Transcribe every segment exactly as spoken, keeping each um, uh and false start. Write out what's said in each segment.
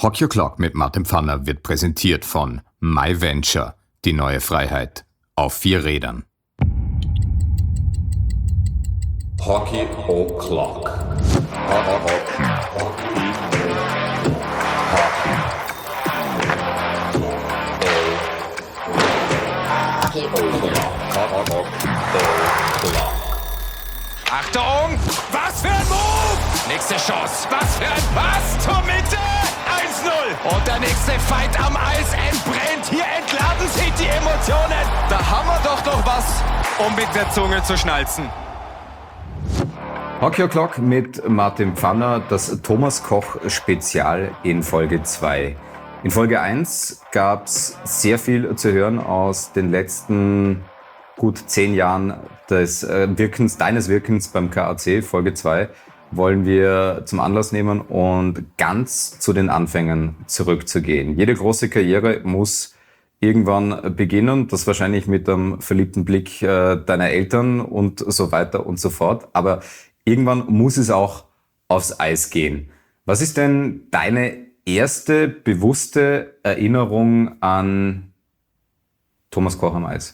Hockey O'Clock mit Martin Pfanner wird präsentiert von MyVenture, die neue Freiheit auf vier Rädern. Hockey O'Clock. Hockey. Achtung! Was für ein Move! Nächste Chance. Was für ein Pass zur Mitte! eins null. Und der nächste Fight am Eis entbrennt. Hier entladen sich die Emotionen. Da haben wir doch noch was, um mit der Zunge zu schnalzen. Hockey O'Clock mit Martin Pfanner, das Thomas Koch Spezial in Folge zwei. In Folge eins gab es sehr viel zu hören aus den letzten gut zehn Jahren des Wirkens, deines Wirkens beim K A C. Folge zwei wollen wir zum Anlass nehmen und ganz zu den Anfängen zurückzugehen. Jede große Karriere muss irgendwann beginnen, das wahrscheinlich mit dem verliebten Blick deiner Eltern und so weiter und so fort. Aber irgendwann muss es auch aufs Eis gehen. Was ist denn deine erste bewusste Erinnerung an Thomas Koch am Eis?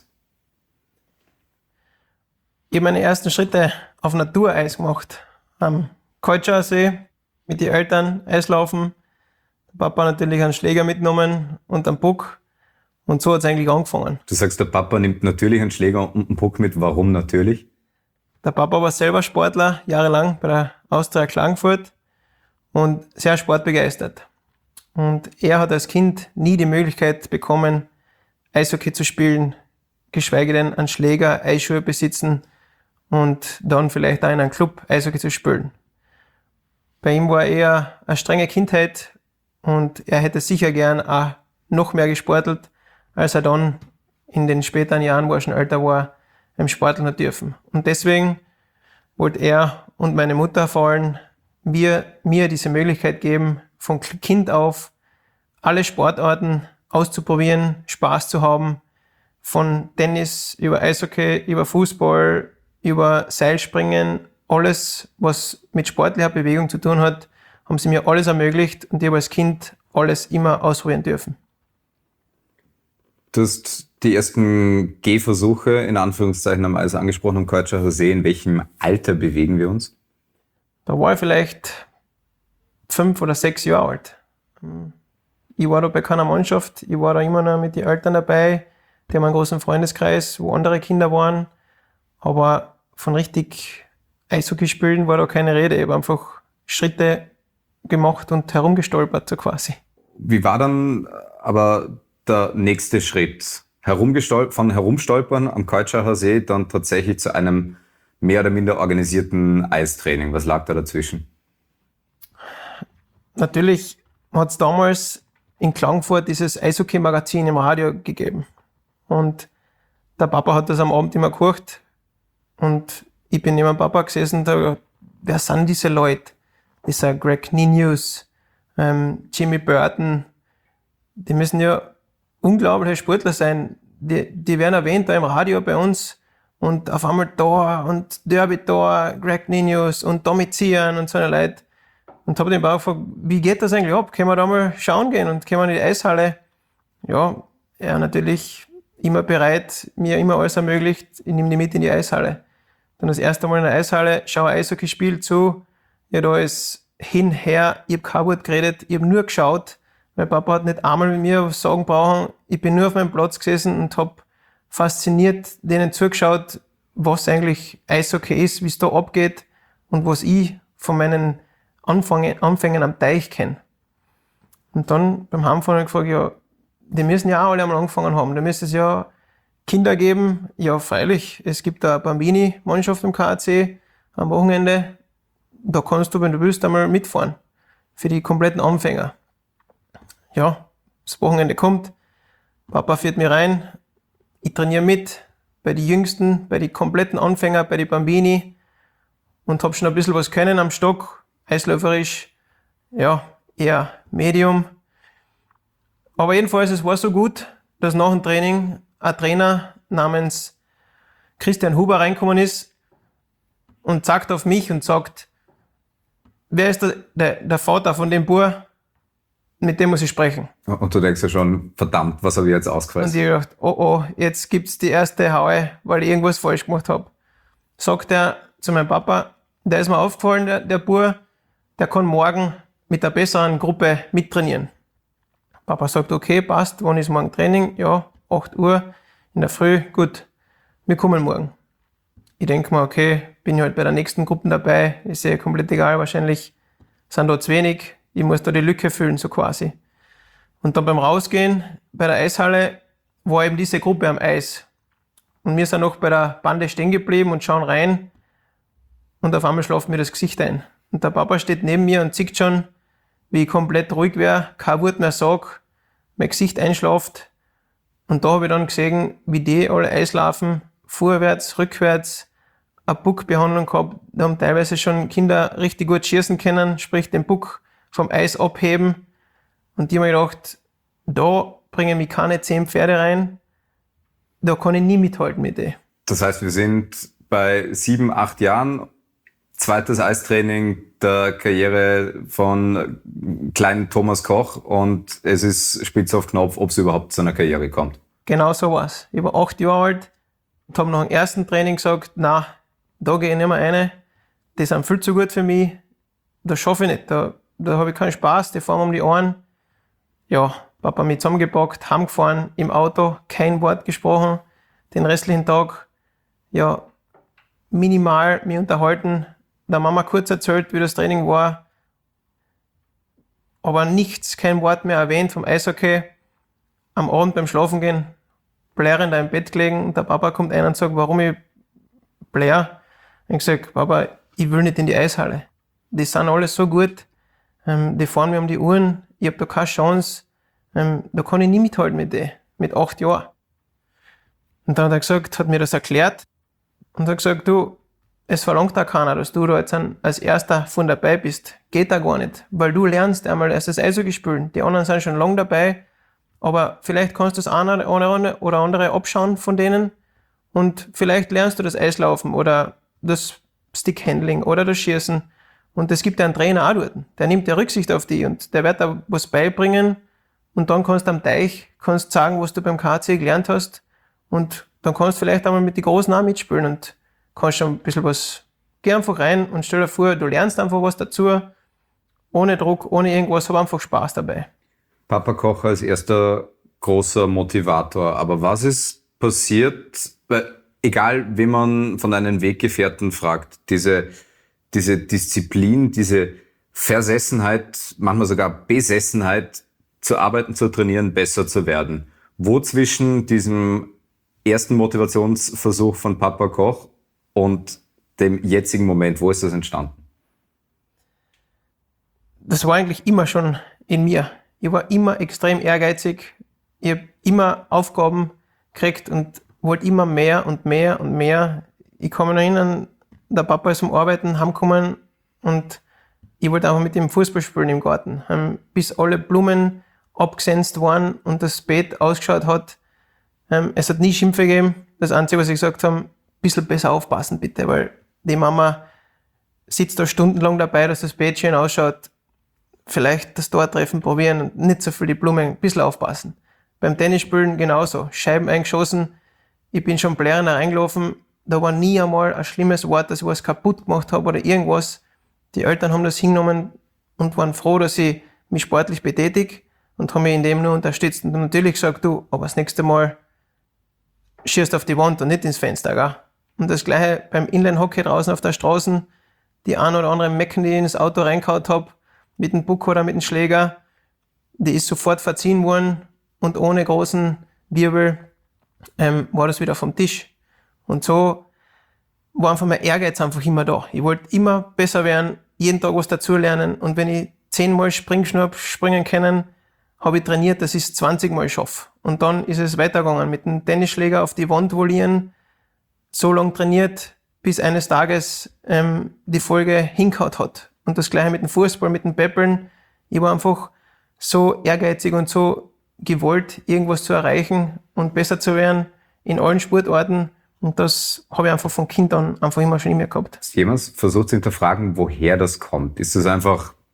Ich habe meine ersten Schritte auf Natureis gemacht. Am Kaltschauer See mit den Eltern Eislaufen. Der Papa natürlich einen Schläger mitgenommen und einen Puck. Und so hat es eigentlich angefangen. Du sagst, der Papa nimmt natürlich einen Schläger und einen Puck mit. Warum natürlich? Der Papa war selber Sportler, jahrelang bei der Austria Klagenfurt und sehr sportbegeistert. Und er hat als Kind nie die Möglichkeit bekommen, Eishockey zu spielen, geschweige denn einen Schläger, Eisschuhe besitzen und dann vielleicht auch in einem Club Eishockey zu spielen. Bei ihm war eher eine strenge Kindheit und er hätte sicher gern auch noch mehr gesportelt, als er dann in den späteren Jahren, wo er schon älter war, im Sporteln hat dürfen. Und deswegen wollte er und meine Mutter vor allem mir, mir diese Möglichkeit geben, von Kind auf alle Sportarten auszuprobieren, Spaß zu haben, von Tennis über Eishockey, über Fußball, über Seilspringen, alles, was mit sportlicher Bewegung zu tun hat, haben sie mir alles ermöglicht und ich habe als Kind alles immer ausprobieren dürfen. Du hast die ersten Gehversuche in Anführungszeichen am Eis angesprochen, am Kaltschauer See. In welchem Alter bewegen wir uns? Da war ich vielleicht fünf oder sechs Jahre alt. Ich war da bei keiner Mannschaft, ich war da immer noch mit den Eltern dabei. Die haben einen großen Freundeskreis, wo andere Kinder waren. Aber von richtig Eishockey spielen war da keine Rede. Ich habe einfach Schritte gemacht und herumgestolpert, so quasi. Wie war dann aber der nächste Schritt? Herumgestol- von Herumstolpern am Kaltschauer See dann tatsächlich zu einem mehr oder minder organisierten Eistraining. Was lag da dazwischen? Natürlich hat es damals in Klagenfurt dieses Eishockey-Magazin im Radio gegeben. Und der Papa hat das am Abend immer gehört. Und ich bin neben dem Papa gesessen und habe gedacht, wer sind diese Leute? Dieser Greg Ninius, ähm, Jimmy Burton, die müssen ja unglaubliche Sportler sein. Die, die werden erwähnt da im Radio bei uns und auf einmal da und Derby da, Greg Ninius und Tommy Zian und so eine Leute. Und habe den Bauch gefragt, wie geht das eigentlich ab? Können wir da mal schauen gehen und können wir in die Eishalle? Ja, er natürlich immer bereit, mir immer alles ermöglicht, ich nehme die mit in die Eishalle. Dann das erste Mal in der Eishalle, schaue ein Eishockeyspiel zu, ja, da ist hin, her, ich habe kein Wort geredet, ich habe nur geschaut. Mein Papa hat nicht einmal mit mir was sagen brauchen. Ich bin nur auf meinem Platz gesessen und habe fasziniert denen zugeschaut, was eigentlich Eishockey ist, wie es da abgeht und was ich von meinen Anfängen, Anfängen am Teich kenne. Und dann beim Heimfahren habe ich gefragt, ja, die müssen ja auch alle einmal angefangen haben. Da müsste es ja Kinder geben. Ja, freilich, es gibt da eine Bambini-Mannschaft im K A C am Wochenende. Da kannst du, wenn du willst, einmal mitfahren. Für die kompletten Anfänger. Ja, das Wochenende kommt, Papa führt mich rein, ich trainiere mit bei den Jüngsten, bei den kompletten Anfängern, bei den Bambini und habe schon ein bisschen was können am Stock, eisläuferisch, ja, eher Medium. Aber jedenfalls, es war so gut, dass nach dem Training ein Trainer namens Christian Huber reingekommen ist und zeigt auf mich und sagt, wer ist der, der, der Vater von dem Bub? mit dem muss ich sprechen. Und du denkst ja schon, verdammt, was habe ich jetzt Und ausgefressen? ich hab gedacht, oh oh, jetzt gibt's die erste Haue, weil ich irgendwas falsch gemacht habe. Sagt er zu meinem Papa, der ist mir aufgefallen, der, der Bub, der kann morgen mit einer besseren Gruppe mittrainieren. Papa sagt, okay, passt, wann ist morgen Training? Ja, acht Uhr in der Früh, gut, wir kommen morgen. Ich denke mir, okay, bin ich halt bei der nächsten Gruppe dabei, ist eh komplett egal, wahrscheinlich sind da zu wenig, ich muss da die Lücke füllen, so quasi. Und dann beim Rausgehen bei der Eishalle war eben diese Gruppe am Eis. Und wir sind noch bei der Bande stehen geblieben und schauen rein und auf einmal schlaft mir das Gesicht ein. Und der Papa steht neben mir und sieht schon, wie ich komplett ruhig wäre, kein Wort mehr sag, mein Gesicht einschlaft. Und da habe ich dann gesehen, wie die alle Eislaufen, vorwärts, rückwärts, eine Puckbehandlung gehabt. Da haben teilweise schon Kinder richtig gut schießen können, sprich den Puck vom Eis abheben. Und die haben mir gedacht, da bringen mich keine zehn Pferde rein, da kann ich nie mithalten mit denen. Das heißt, wir sind bei sieben, acht Jahren, zweites Eistraining der Karriere von kleinen Thomas Koch und es ist spitz auf Knopf, ob es überhaupt zu einer Karriere kommt. Genau so war's. Ich war acht Jahre alt und habe nach dem ersten Training gesagt, na, da gehe ich nicht mehr rein, die sind viel zu gut für mich, das schaffe ich nicht, da, da habe ich keinen Spaß, die fahren um die Ohren. Ja, Papa mich zusammengepackt, heimgefahren, im Auto, kein Wort gesprochen, den restlichen Tag, ja, minimal mich unterhalten, der Mama kurz erzählt, wie das Training war, aber nichts, kein Wort mehr erwähnt vom Eishockey. Am Abend beim Schlafengehen, blärend im Bett gelegen und der Papa kommt rein und sagt, warum ich blär. Ich habe gesagt, Papa, ich will nicht in die Eishalle. Die sind alle so gut, ähm, die fahren mir um die Uhren, ich habe da keine Chance, ähm, da kann ich nie mithalten mit denen, mit acht Jahren. Und dann hat er gesagt, hat mir das erklärt und hat gesagt, du, es verlangt auch keiner, dass du da jetzt als Erster von dabei bist. Geht da gar nicht, weil du lernst einmal erst das Eishockey spielen. Die anderen sind schon lange dabei, aber vielleicht kannst du das eine oder andere abschauen von denen und vielleicht lernst du das Eislaufen oder das Stickhandling oder das Schießen. Und es gibt ja einen Trainer auch dort, der nimmt ja Rücksicht auf die und der wird da was beibringen und dann kannst du am Teich kannst sagen, was du beim K C gelernt hast und dann kannst du vielleicht einmal mit den Großen auch mitspielen und kannst schon ein bisschen was, geh einfach rein und stell dir vor, du lernst einfach was dazu, ohne Druck, ohne irgendwas, hab einfach Spaß dabei. Papa Koch als erster großer Motivator, aber was ist passiert, weil egal wie man von einem Weggefährten fragt, diese, diese Disziplin, diese Versessenheit, manchmal sogar Besessenheit, zu arbeiten, zu trainieren, besser zu werden. Wo zwischen diesem ersten Motivationsversuch von Papa Koch und dem jetzigen Moment, wo ist das entstanden? Das war eigentlich immer schon in mir. Ich war immer extrem ehrgeizig. Ich habe immer Aufgaben gekriegt und wollte immer mehr und mehr und mehr. Ich kann mich noch erinnern, der Papa ist zum Arbeiten heimgekommen und ich wollte einfach mit ihm Fußball spielen im Garten. Bis alle Blumen abgesenzt waren und das Beet ausgeschaut hat. Es hat nie Schimpfe gegeben. Das Einzige, was ich gesagt habe, ein bisschen besser aufpassen bitte, weil die Mama sitzt da stundenlang dabei, dass das Beet schön ausschaut. Vielleicht das Tortreffen probieren und nicht so viel die Blumen, ein bisschen aufpassen. Beim Tennisspielen genauso. Scheiben eingeschossen. Ich bin schon blärend reingelaufen. Da war nie einmal ein schlimmes Wort, dass ich was kaputt gemacht habe oder irgendwas. Die Eltern haben das hingenommen und waren froh, dass ich mich sportlich betätige und haben mich in dem nur unterstützt. Und natürlich gesagt, du, aber das nächste Mal schießt auf die Wand und nicht ins Fenster, gell? Und das Gleiche beim Inline-Hockey draußen auf der Straße. Die ein oder andere Mecken, die ich ins Auto reingehauen habe, mit dem Puck oder mit dem Schläger, die ist sofort verziehen worden und ohne großen Wirbel ähm, war das wieder vom Tisch. Und so war einfach mein Ehrgeiz einfach immer da. Ich wollte immer besser werden, jeden Tag was dazulernen und wenn ich zehnmal Springschnur springen können, habe ich trainiert, dass ich es zwanzig Mal schaffe. Und dann ist es weitergegangen mit dem Tennisschläger auf die Wand volieren, so lange trainiert, bis eines Tages ähm, die Folge hingehauen hat. Und das Gleiche mit dem Fußball, mit den Peppeln. Ich war einfach so ehrgeizig und so gewollt, irgendwas zu erreichen und besser zu werden in allen Sportarten. Und das habe ich einfach von Kind an einfach immer schon in mir gehabt. Hast du jemals versucht zu hinterfragen, woher das kommt? Ist das einfach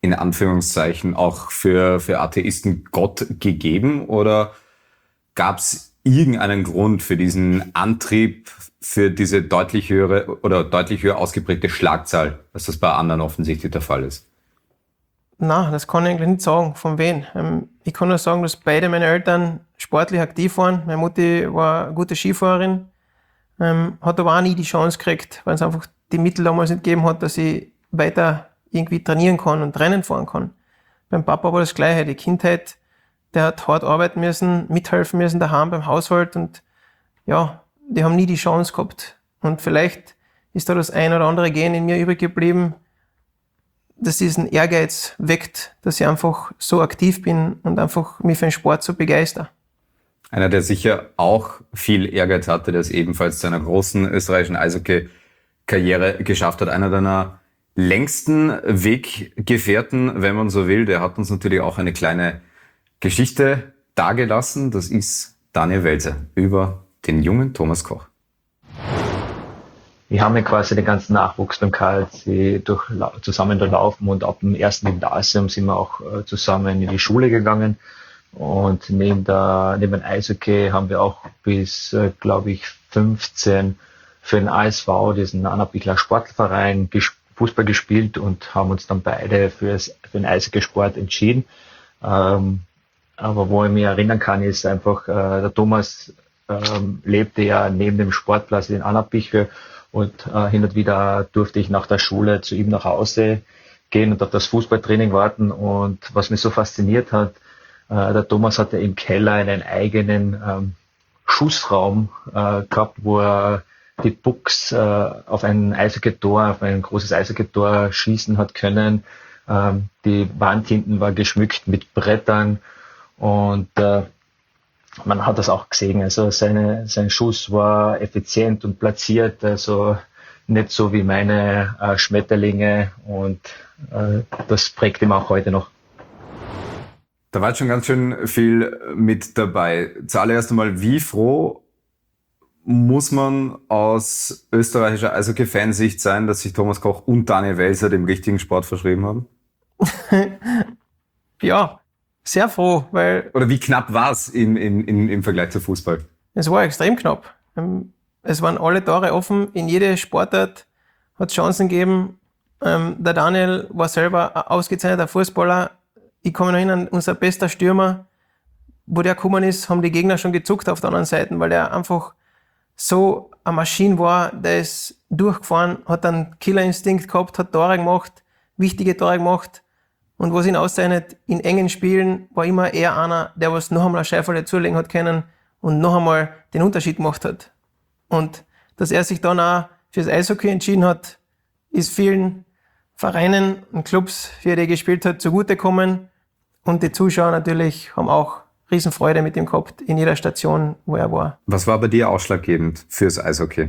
in Anführungszeichen auch für, für Atheisten Gott gegeben oder gab es irgendeinen Grund für diesen Antrieb, für diese deutlich höhere oder deutlich höher ausgeprägte Schlagzahl, als das bei anderen offensichtlich der Fall ist? Na, das kann ich eigentlich nicht sagen, von wem. Ähm, ich kann nur sagen, dass beide meine Eltern sportlich aktiv waren. Meine Mutti war eine gute Skifahrerin, ähm, hat aber auch nie die Chance gekriegt, weil es einfach die Mittel damals nicht gegeben hat, dass ich weiter irgendwie trainieren kann und Rennen fahren kann. Beim Papa war das Gleiche. Die Kindheit, der hat hart arbeiten müssen, mithelfen müssen daheim beim Haushalt und ja, die haben nie die Chance gehabt. Und vielleicht ist da das ein oder andere Gen in mir übrig geblieben, dass diesen Ehrgeiz weckt, dass ich einfach so aktiv bin und einfach mich für den Sport so begeister. Einer, der sicher auch viel Ehrgeiz hatte, der es ebenfalls zu einer großen österreichischen Eishockey-Karriere geschafft hat. Einer deiner längsten Weggefährten, wenn man so will, der hat uns natürlich auch eine kleine Geschichte dargelassen. Das ist Daniel Welser über den jungen Thomas Koch. Wir haben ja quasi den ganzen Nachwuchs beim K L C durch, zusammen durchlaufen und ab dem ersten Gymnasium sind wir auch äh, zusammen in die Schule gegangen. Und neben der, neben dem Eishockey haben wir auch bis, äh, glaube ich, fünfzehn für den A S V, diesen Annabichler Sportverein, ges- Fußball gespielt und haben uns dann beide fürs, für den Eishockeysport entschieden. Ähm, aber wo ich mich erinnern kann, ist einfach, äh, der Thomas ähm, lebte ja neben dem Sportplatz in Annabichel. Und äh, hin und wieder durfte ich nach der Schule zu ihm nach Hause gehen und auf das Fußballtraining warten. Und was mich so fasziniert hat, äh, der Thomas hatte im Keller einen eigenen ähm, Schussraum äh, gehabt, wo er die Pucks äh, auf ein Eishockey-Tor, auf ein großes Eishockey-Tor schießen hat können. Ähm, die Wand hinten war geschmückt mit Brettern und äh, man hat das auch gesehen, also seine, sein Schuss war effizient und platziert, also nicht so wie meine äh, Schmetterlinge und äh, das prägt ihm auch heute noch. Da war jetzt schon ganz schön viel mit dabei. Zuallererst einmal, wie froh muss man aus österreichischer Eishockey-Fansicht sein, dass sich Thomas Koch und Daniel Welser dem richtigen Sport verschrieben haben? Ja, sehr froh, weil Oder wie knapp war es in, in, in, im Vergleich zu Fußball? es war extrem knapp. Ähm, Es waren alle Tore offen, in jede Sportart hat es Chancen gegeben. Ähm, der Daniel war selber ein ausgezeichneter Fußballer. Ich kann mich noch erinnern, unser bester Stürmer, wo der gekommen ist, haben die Gegner schon gezuckt auf der anderen Seite, weil der einfach so eine Maschine war, der ist durchgefahren, hat einen Killerinstinkt gehabt, hat Tore gemacht, wichtige Tore gemacht. Und was ihn auszeichnet, in engen Spielen war immer er einer, der was noch einmal eine Scheibe zulegen hat können und noch einmal den Unterschied gemacht hat. Und dass er sich dann auch fürs Eishockey entschieden hat, ist vielen Vereinen und Clubs, für die er gespielt hat, zugutekommen. Und die Zuschauer natürlich haben auch Riesenfreude mit ihm gehabt in jeder Station, wo er war. Was war bei dir ausschlaggebend fürs Eishockey?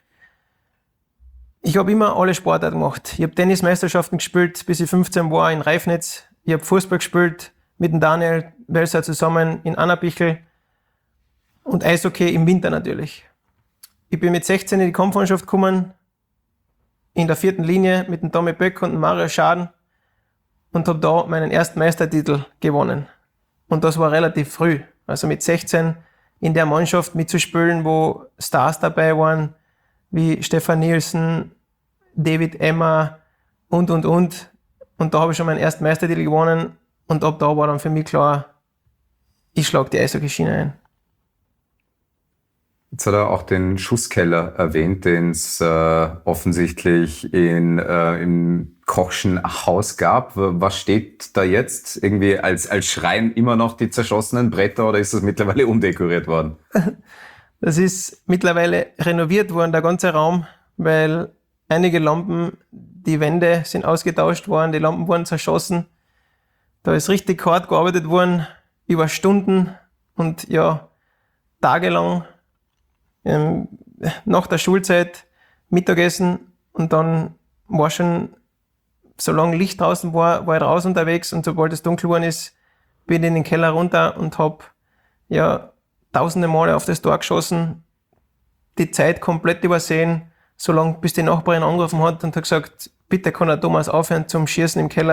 Ich habe immer alle Sportarten gemacht. Ich habe Tennismeisterschaften gespielt, bis ich fünfzehn war in Reifnitz. Ich habe Fußball gespielt mit dem Daniel Welser zusammen in Annabichel. Und Eishockey im Winter natürlich. Ich bin mit sechzehn in die Kampfmannschaft gekommen, in der vierten Linie mit dem Tommy Böck und dem Mario Schaden und habe da meinen ersten Meistertitel gewonnen. Und das war relativ früh. Also mit sechzehn in der Mannschaft mitzuspielen, wo Stars dabei waren, wie Stefan Nielsen, David Emmer und, und, und. Und da habe ich schon meinen ersten Meistertitel gewonnen. Und ab da war dann für mich klar, ich schlage die Eishockey-Schiene ein. Jetzt hat er auch den Schusskeller erwähnt, den es äh, offensichtlich in, äh, im Kochschen Haus gab. Was steht da jetzt? Irgendwie als, als Schrein immer noch die zerschossenen Bretter oder ist das mittlerweile umdekoriert worden? Das ist mittlerweile renoviert worden, der ganze Raum, weil einige Lampen, die Wände sind ausgetauscht worden, die Lampen wurden zerschossen. Da ist richtig hart gearbeitet worden, über Stunden und ja, tagelang. Ähm, nach der Schulzeit Mittagessen und dann war schon, solange Licht draußen war, war ich draußen unterwegs und sobald es dunkel geworden ist, bin ich in den Keller runter und habe ja tausende Male auf das Tor geschossen, die Zeit komplett übersehen, solange bis die Nachbarin angerufen hat und hat gesagt, bitte kann der Thomas aufhören zum Schießen im Keller,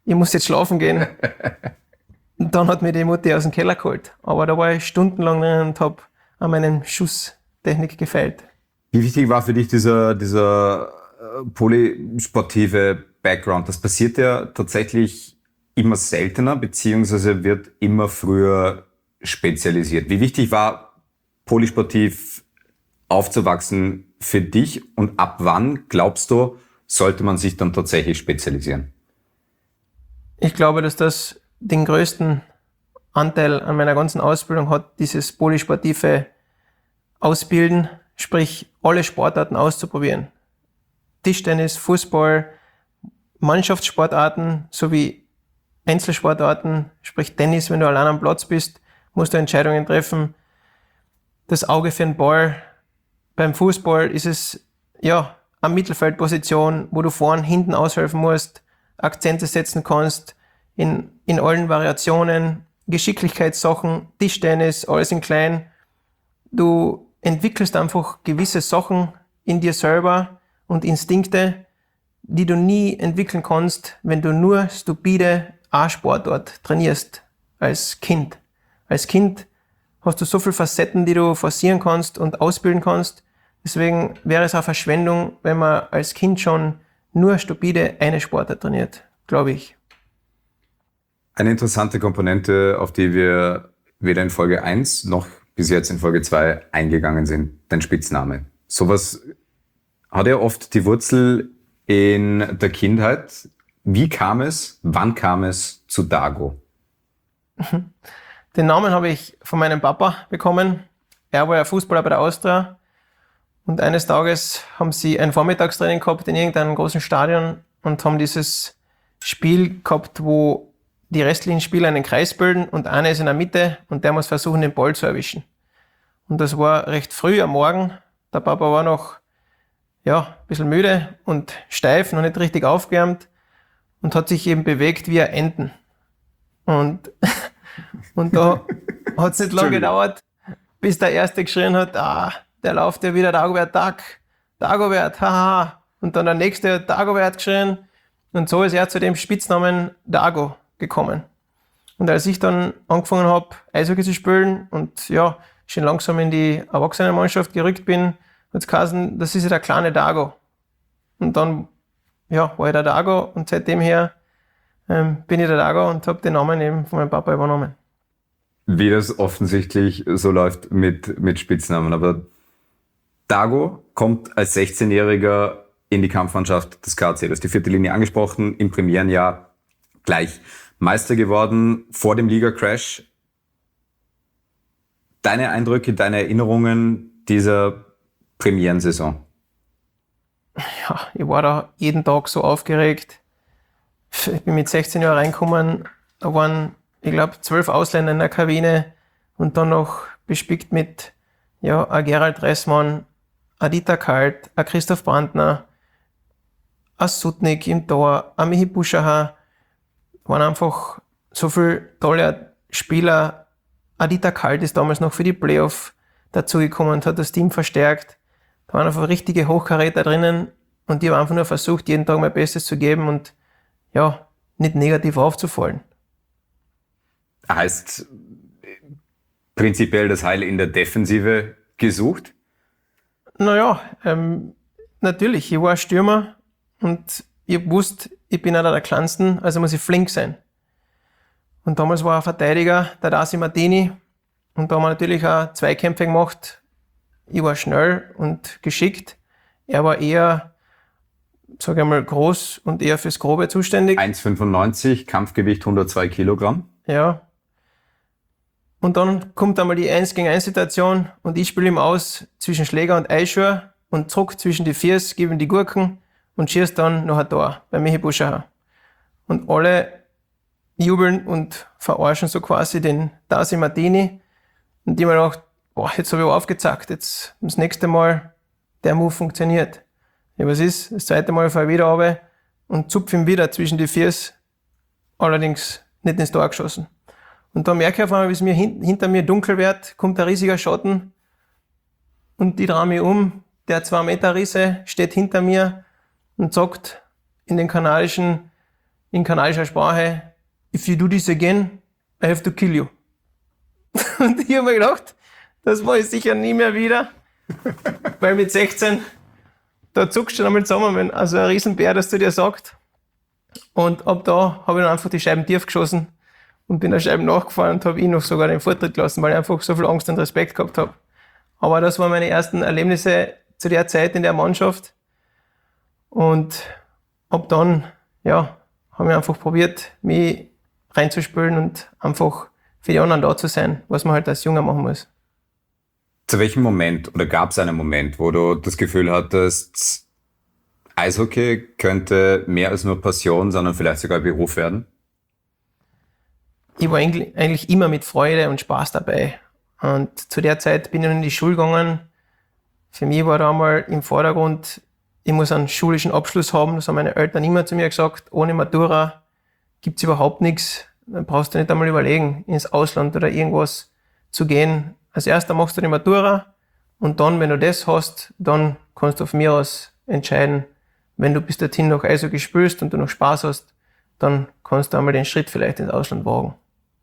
ich muss jetzt schlafen gehen. Und dann hat mir die Mutti aus dem Keller geholt. Aber da war ich stundenlang drin und habe an meinen Schusstechnik gefeilt. Wie wichtig war für dich dieser, dieser äh, polysportive Background? Das passiert ja tatsächlich immer seltener, beziehungsweise wird immer früher spezialisiert. Wie wichtig war polysportiv aufzuwachsen für dich und ab wann, glaubst du, sollte man sich dann tatsächlich spezialisieren? Ich glaube, dass das den größten Anteil an meiner ganzen Ausbildung hat, dieses polysportive Ausbilden, sprich alle Sportarten auszuprobieren. Tischtennis, Fußball, Mannschaftssportarten sowie Einzelsportarten, sprich Tennis, wenn du allein am Platz bist, musst du Entscheidungen treffen. Das Auge für den Ball. Beim Fußball ist es ja eine Mittelfeldposition, wo du vorn, hinten aushelfen musst, Akzente setzen kannst, in, in allen Variationen, Geschicklichkeitssachen, Tischtennis, alles in klein. Du entwickelst einfach gewisse Sachen in dir selber und Instinkte, die du nie entwickeln kannst, wenn du nur stupide A-Sportart trainierst als Kind. Als Kind hast du so viele Facetten, die du forcieren kannst und ausbilden kannst. Deswegen wäre es auch Verschwendung, wenn man als Kind schon nur stupide eine Sportart trainiert, glaube ich. Eine interessante Komponente, auf die wir weder in Folge eins noch bis jetzt in Folge zwei eingegangen sind, dein Spitzname. Sowas hat ja oft die Wurzel in der Kindheit. Wie kam es, wann kam es zu Dago? Den Namen habe ich von meinem Papa bekommen. Er war ja Fußballer bei der Austria. Und eines Tages haben sie ein Vormittagstraining gehabt in irgendeinem großen Stadion und haben dieses Spiel gehabt, wo die restlichen Spieler einen Kreis bilden und einer ist in der Mitte und der muss versuchen, den Ball zu erwischen. Und das war recht früh am Morgen. Der Papa war noch ja, ein bisschen müde und steif, noch nicht richtig aufgewärmt und hat sich eben bewegt wie ein Enten. Und, und da hat es nicht lange gedauert, bis der Erste geschrien hat, ah, der läuft ja wieder Dagobert Tag, Dagobert, haha. Und dann der Nächste hat Dagobert geschrien. Und so ist er zu dem Spitznamen Dago gekommen. Und als ich dann angefangen habe, Eishockey zu spielen und ja, schon langsam in die Erwachsenenmannschaft gerückt bin, hat es geheißen, das ist ja der kleine Dago. Und dann ja, war ich der Dago und seitdem her ähm, bin ich der Dago und habe den Namen eben von meinem Papa übernommen. Wie das offensichtlich so läuft mit, mit Spitznamen. Aber Dago kommt als sechzehnjähriger in die Kampfmannschaft des K C. Du hast die vierte Linie angesprochen, im Premierenjahr gleich Meister geworden, vor dem Liga-Crash. Deine Eindrücke, deine Erinnerungen dieser Premierensaison? Ja, ich war da jeden Tag so aufgeregt. Ich bin mit sechzehn Jahren reingekommen, da waren, ich glaube, zwölf Ausländer in der Kabine und dann noch bespickt mit ja, ein Gerald Dressmann, ein Dieter Kalt, ein Christoph Brandner, ein Sutnik im Tor, ein Michi Buschacher. Waren einfach so viele tolle Spieler. Ein Dieter Kalt ist damals noch für die Playoff dazugekommen und hat das Team verstärkt. Da waren einfach richtige Hochkaräter drinnen und die haben einfach nur versucht, jeden Tag mein Bestes zu geben und ja, nicht negativ aufzufallen. Heißt prinzipiell das Heil in der Defensive gesucht? Naja, ähm, natürlich, ich war Stürmer und ich wusste, ich bin einer der Kleinsten, also muss ich flink sein. Und damals war ein Verteidiger, der Dasi Martini, und da haben wir natürlich auch Zweikämpfe gemacht. Ich war schnell und geschickt. Er war eher, sage ich mal, groß und eher fürs Grobe zuständig. eins Komma fünfundneunzig, Kampfgewicht hundertzwei Kilogramm. Ja. Und dann kommt einmal die eins gegen eins Situation und ich spiele ihm aus zwischen Schläger und Eischur und zurück zwischen die Viers, gebe ihm die Gurken und schießt dann noch ein Tor bei Michi Buschacher. Und alle jubeln und verarschen so quasi den Dasi Martini. Und die haben mir gedacht, boah, jetzt habe ich aufgezackt, jetzt das nächste Mal, der Move funktioniert. Ja, was ist? Das zweite Mal fahre ich wieder runter und zupfe ihn wieder zwischen die Viers, allerdings nicht ins Tor geschossen. Und da merke ich auf einmal, wie es mir hin, hinter mir dunkel wird, kommt ein riesiger Schatten und ich drehe mich um. Der zwei Meter Riese steht hinter mir und sagt in den kanadischen, in kanadischer Sprache, if you do this again, I have to kill you. Und ich habe mir gedacht, das mache ich sicher nie mehr wieder, weil mit sechzehn, da zuckst du dann einmal zusammen, wenn also ein Riesenbär das zu dir sagt. Und ab da habe ich dann einfach die Scheiben tief geschossen und bin der Scheiben nachgefahren und habe ihn noch sogar den Vortritt gelassen, weil ich einfach so viel Angst und Respekt gehabt habe. Aber das waren meine ersten Erlebnisse zu der Zeit in der Mannschaft. Und ab dann, ja, habe ich einfach probiert, mich reinzuspülen und einfach für die anderen da zu sein, was man halt als Junger machen muss. Zu welchem Moment oder gab es einen Moment, wo du das Gefühl hattest, Eishockey könnte mehr als nur Passion, sondern vielleicht sogar Beruf werden? Ich war eigentlich immer mit Freude und Spaß dabei. Und zu der Zeit bin ich in die Schule gegangen. Für mich war da einmal im Vordergrund, ich muss einen schulischen Abschluss haben. Das haben meine Eltern immer zu mir gesagt. Ohne Matura gibt's überhaupt nichts. Dann brauchst du nicht einmal überlegen, ins Ausland oder irgendwas zu gehen. Als erster machst du die Matura und dann, wenn du das hast, dann kannst du von mir aus entscheiden, wenn du bis dorthin noch Eishockey spielst und du noch Spaß hast, dann kannst du einmal den Schritt vielleicht ins Ausland wagen.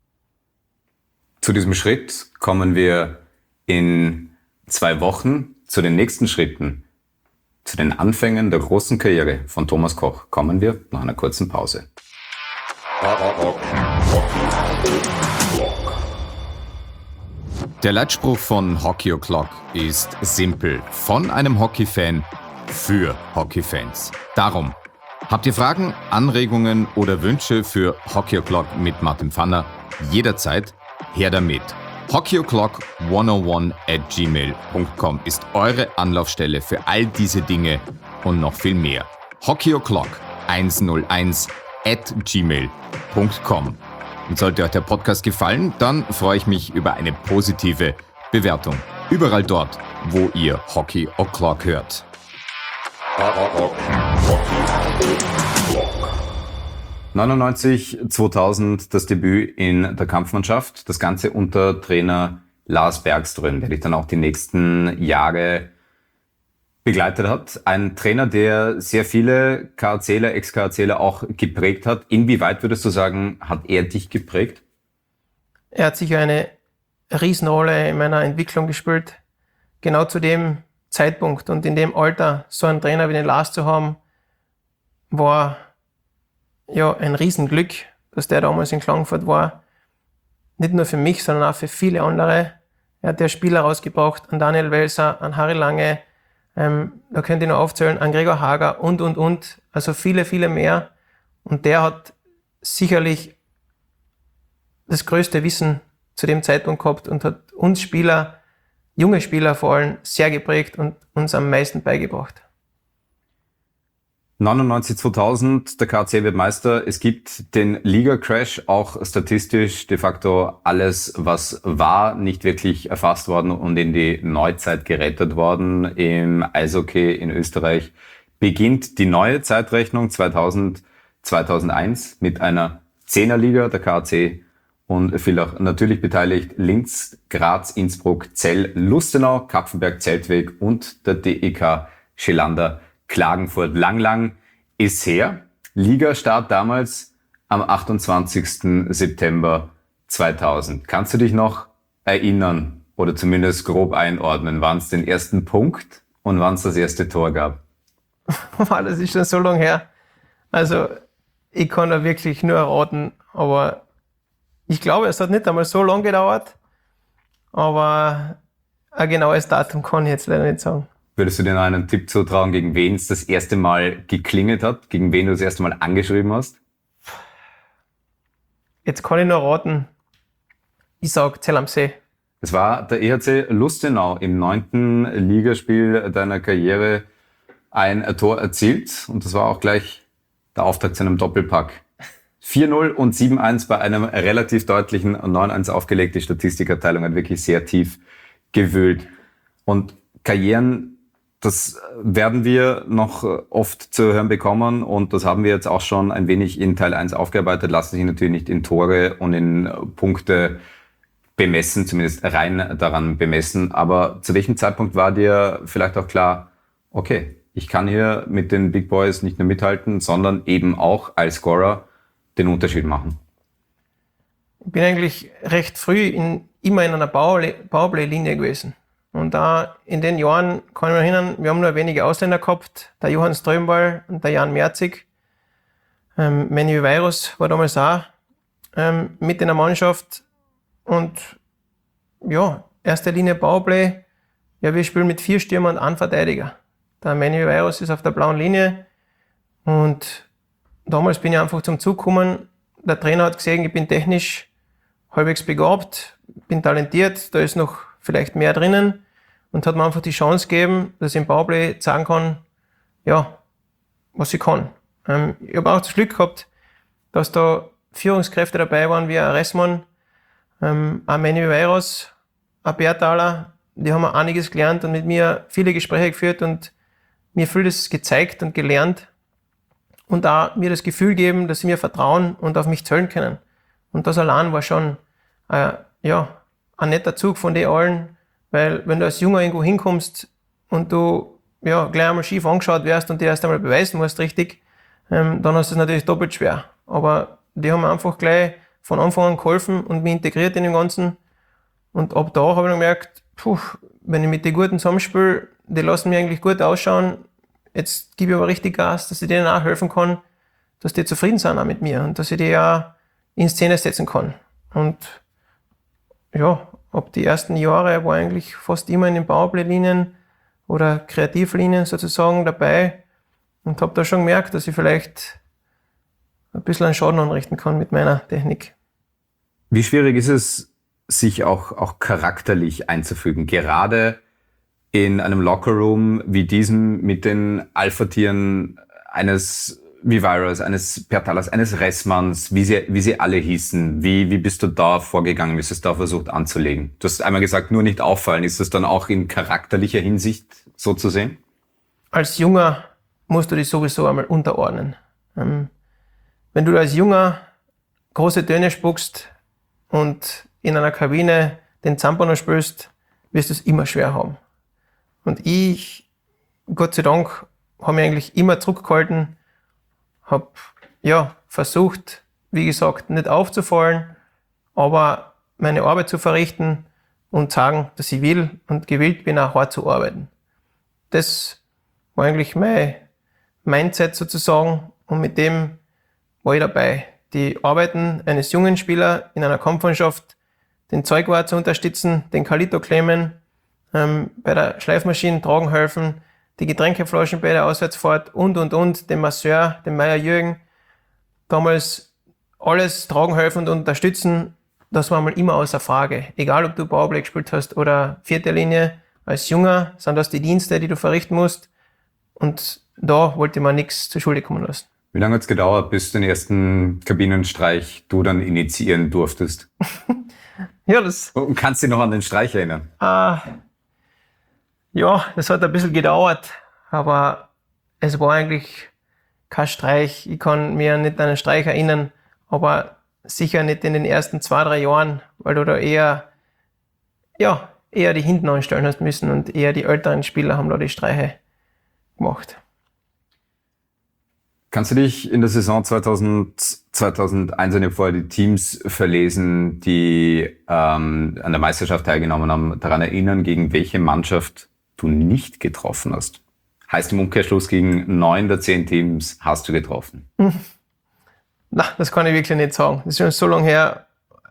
Zu diesem Schritt kommen wir in zwei Wochen. Zu den nächsten Schritten, zu den Anfängen der großen Karriere von Thomas Koch, kommen wir nach einer kurzen Pause. Der Leitspruch von Hockey O'Clock ist simpel. Von einem Hockey-Fan für Hockey-Fans. Darum, habt ihr Fragen, Anregungen oder Wünsche für Hockey O'Clock mit Martin Pfanner? Jederzeit her damit. hockey o'clock hunderteins at gmail punkt com ist eure Anlaufstelle für all diese Dinge und noch viel mehr. hockey o'clock hunderteins at gmail punkt com. Und sollte euch der Podcast gefallen, dann freue ich mich über eine positive Bewertung. Überall dort, wo ihr Hockey O'Clock hört. neunundneunzig, zweitausend das Debüt in der Kampfmannschaft. Das Ganze unter Trainer Lars Bergström, der dich dann auch die nächsten Jahre begleitet hat. Ein Trainer, der sehr viele KHCler, Ex-KHCler auch geprägt hat. Inwieweit würdest du sagen, hat er dich geprägt? Er hat sicher eine Riesenrolle in meiner Entwicklung gespielt. Genau zu dem Zeitpunkt und in dem Alter so einen Trainer wie den Lars zu haben, war ja ein Riesenglück, dass der damals in Klagenfurt war. Nicht nur für mich, sondern auch für viele andere. Er hat ja Spieler rausgebracht, an Daniel Welser, an Harry Lange, ähm, da könnt ihr noch aufzählen, an Gregor Hager und, und, und. Also viele, viele mehr. Und der hat sicherlich das größte Wissen zu dem Zeitpunkt gehabt und hat uns Spieler, junge Spieler vor allem, sehr geprägt und uns am meisten beigebracht. neunundneunzig, zweitausend, der K H C wird Meister. Es gibt den Liga-Crash, auch statistisch de facto alles, was war, nicht wirklich erfasst worden und in die Neuzeit gerettet worden. Im Eishockey in Österreich beginnt die neue Zeitrechnung zweitausend, zweitausendeins mit einer Zehnerliga, der K H C und viel auch natürlich beteiligt Linz, Graz, Innsbruck, Zell, Lustenau, Kapfenberg, Zeltweg und der D E K Schelander Klagenfurt. Lang, lang ist her. Ligastart damals am achtundzwanzigsten September zweitausend. Kannst du dich noch erinnern oder zumindest grob einordnen, wann es den ersten Punkt und wann es das erste Tor gab? Das ist schon so lange her. Also ich kann da wirklich nur raten, aber ich glaube, es hat nicht einmal so lange gedauert, aber ein genaues Datum kann ich jetzt leider nicht sagen. Würdest du dir noch einen Tipp zutrauen, gegen wen es das erste Mal geklingelt hat? Gegen wen du das erste Mal angeschrieben hast? Jetzt kann ich nur raten. Ich sage Zell am See. Es war der E H C Lustenau im neunten Ligaspiel deiner Karriere ein Tor erzielt. Und das war auch gleich der Auftakt zu einem Doppelpack. vier null und sieben eins bei einem relativ deutlichen neun eins aufgelegt. Die Statistikabteilung hat wirklich sehr tief gewühlt. Und Karrieren, das werden wir noch oft zu hören bekommen und das haben wir jetzt auch schon ein wenig in Teil eins aufgearbeitet, lassen sich natürlich nicht in Tore und in Punkte bemessen, zumindest rein daran bemessen. Aber zu welchem Zeitpunkt war dir vielleicht auch klar, okay, ich kann hier mit den Big Boys nicht nur mithalten, sondern eben auch als Scorer den Unterschied machen? Ich bin eigentlich recht früh in, immer in einer Powerplay-Linie gewesen. Und da in den Jahren kann ich mich erinnern, wir haben nur wenige Ausländer gehabt, der Johann Strömbal und der Jan Merzig. Ähm, Manny Virus war damals auch ähm, mit in der Mannschaft. Und ja, erste Linie Powerplay. Ja, wir spielen mit vier Stürmern und einem Verteidiger. Der Manny Virus ist auf der blauen Linie. Und damals bin ich einfach zum Zug gekommen. Der Trainer hat gesehen, ich bin technisch halbwegs begabt, bin talentiert, da ist noch vielleicht mehr drinnen und hat mir einfach die Chance gegeben, dass ich im Powerplay zeigen kann, ja, was ich kann. Ähm, ich habe auch das Glück gehabt, dass da Führungskräfte dabei waren, wie ein Ressmann, ähm, ein Manny Virus, ein Bertaler, die haben einiges gelernt und mit mir viele Gespräche geführt und mir vieles gezeigt und gelernt und auch mir das Gefühl geben, dass sie mir vertrauen und auf mich zählen können. Und das allein war schon äh, ja, ein netter Zug von den allen, weil wenn du als Junger irgendwo hinkommst und du ja, gleich einmal schief angeschaut wirst und dir erst einmal beweisen musst richtig, ähm, dann hast du es natürlich doppelt schwer. Aber die haben mir einfach gleich von Anfang an geholfen und mich integriert in dem Ganzen. Und ab da habe ich dann gemerkt, puh, wenn ich mit den Guten zusammenspiele, die lassen mich eigentlich gut ausschauen, jetzt gebe ich aber richtig Gas, dass ich denen auch helfen kann, dass die zufrieden sind auch mit mir und dass ich die auch in Szene setzen kann. Und ja, ab die ersten Jahre war eigentlich fast immer in den Powerplay-Linien oder Kreativlinien sozusagen dabei und habe da schon gemerkt, dass ich vielleicht ein bisschen einen Schaden anrichten kann mit meiner Technik. Wie schwierig ist es, sich auch, auch charakterlich einzufügen, gerade in einem Lockerroom wie diesem mit den Alpha-Tieren eines wie Virus, eines Bertalas, eines Ressmanns, wie sie, wie sie alle hießen. Wie, wie bist du da vorgegangen? Wie hast du es da versucht anzulegen? Du hast einmal gesagt, nur nicht auffallen. Ist das dann auch in charakterlicher Hinsicht so zu sehen? Als Junger musst du dich sowieso einmal unterordnen. Ähm, wenn du als Junger große Töne spuckst und in einer Kabine den Zampano spielst, wirst du es immer schwer haben. Und ich, Gott sei Dank, habe mich eigentlich immer zurückgehalten, habe ja, versucht, wie gesagt, nicht aufzufallen, aber meine Arbeit zu verrichten und sagen, dass ich will und gewillt bin, auch hart zu arbeiten. Das war eigentlich mein Mindset sozusagen und mit dem war ich dabei. Die Arbeiten eines jungen Spielers in einer Kampfmannschaft, den Zeugwart zu unterstützen, den Kalito klemmen, ähm, bei der Schleifmaschine tragen helfen, die Getränkeflaschen bei der Auswärtsfahrt und, und, und, dem Masseur, dem Meier Jürgen, damals alles tragen helfen und unterstützen, das war mal immer außer Frage. Egal, ob du Powerplay gespielt hast oder vierte Linie, als Junger sind das die Dienste, die du verrichten musst und da wollte man nichts zur Schule kommen lassen. Wie lange hat es gedauert, bis du den ersten Kabinenstreich du dann initiieren durftest? Ja, das... Und kannst du dich noch an den Streich erinnern? Äh, ja, das hat ein bisschen gedauert, aber es war eigentlich kein Streich. Ich kann mich nicht an einen Streich erinnern, aber sicher nicht in den ersten zwei, drei Jahren, weil du da eher, ja, eher die hinten anstellen hast müssen und eher die älteren Spieler haben da die Streiche gemacht. Kannst du dich in der Saison zweitausend, zweitausendeins, ich habe vorher die Teams verlesen, die ähm, an der Meisterschaft teilgenommen haben, daran erinnern, gegen welche Mannschaft du nicht getroffen hast? Heißt im Umkehrschluss, gegen neun der zehn Teams hast du getroffen? Hm. Na, das kann ich wirklich nicht sagen. Das ist schon so lange her.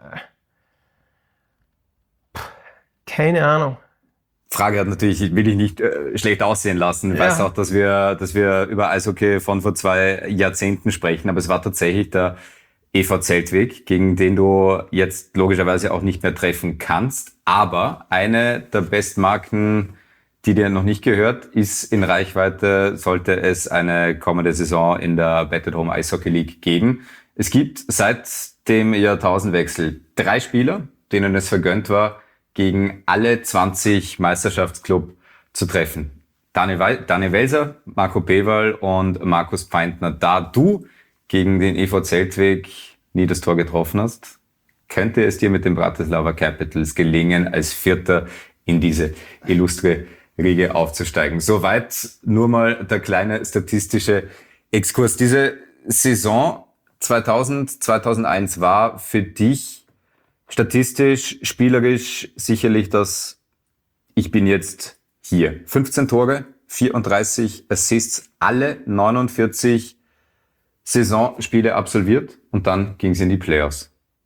Keine Ahnung. Frage hat natürlich, will ich nicht äh, schlecht aussehen lassen. Ich Ja. weiß auch, dass wir, dass wir über Eishockey von vor zwei Jahrzehnten sprechen, aber es war tatsächlich der E V Zeltweg, gegen den du jetzt logischerweise auch nicht mehr treffen kannst. Aber eine der Bestmarken, die dir noch nicht gehört, ist in Reichweite, sollte es eine kommende Saison in der Bet at Home Eishockey League geben. Es gibt seit dem Jahrtausendwechsel drei Spieler, denen es vergönnt war, gegen alle zwanzig Meisterschaftsclub zu treffen. Dani, We- Dani Welser, Marco Bewal und Markus Pfeintner. Da du gegen den E V Zeltweg nie das Tor getroffen hast, könnte es dir mit den Bratislava Capitals gelingen, als Vierter in diese illustre Riege aufzusteigen. Soweit nur mal der kleine statistische Exkurs. Diese Saison zweitausend, zweitausendeins war für dich statistisch, spielerisch sicherlich das Ich bin jetzt hier. fünfzehn Tore, vierunddreißig Assists, alle neunundvierzig Saisonspiele absolviert und dann ging es in die Playoffs.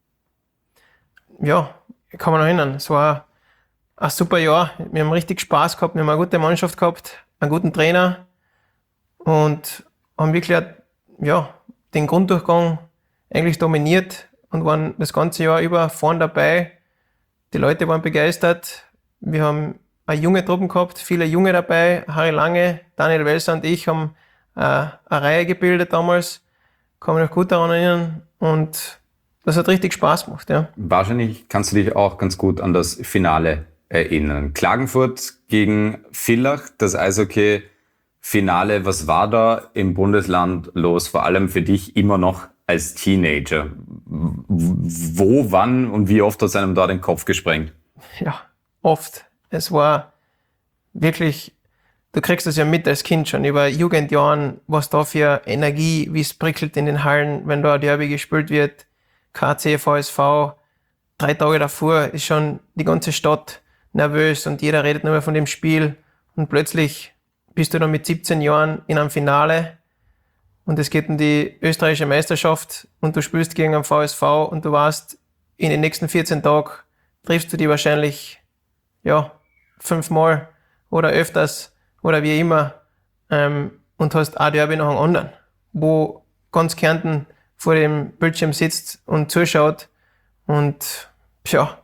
Ja, ich kann mich noch erinnern. Es war ein super Jahr. Wir haben richtig Spaß gehabt, wir haben eine gute Mannschaft gehabt, einen guten Trainer und haben wirklich ja, den Grunddurchgang eigentlich dominiert und waren das ganze Jahr über vorn dabei. Die Leute waren begeistert. Wir haben eine junge Truppe gehabt, viele Junge dabei. Harry Lange, Daniel Welser und ich haben äh, eine Reihe gebildet damals. Kann mich noch gut daran erinnern. Und das hat richtig Spaß gemacht. Ja. Wahrscheinlich kannst du dich auch ganz gut an das Finale erinnern. Klagenfurt gegen Villach, das Eishockey-Finale. Was war da im Bundesland los? Vor allem für dich immer noch als Teenager. Wo, wann und wie oft hat es einem da den Kopf gesprengt? Ja, oft. Es war wirklich, du kriegst das ja mit als Kind schon über Jugendjahren, was da für Energie, wie es prickelt in den Hallen, wenn da ein Derby gespielt wird. K C, V S V, drei Tage davor ist schon die ganze Stadt nervös und jeder redet nur mehr von dem Spiel und plötzlich bist du dann mit siebzehn Jahren in einem Finale und es geht um die österreichische Meisterschaft und du spielst gegen einen V S V und du weißt, in den nächsten vierzehn Tagen triffst du die wahrscheinlich ja, fünfmal oder öfters oder wie immer ähm, und hast ein Derby nach dem anderen, wo ganz Kärnten vor dem Bildschirm sitzt und zuschaut und ja,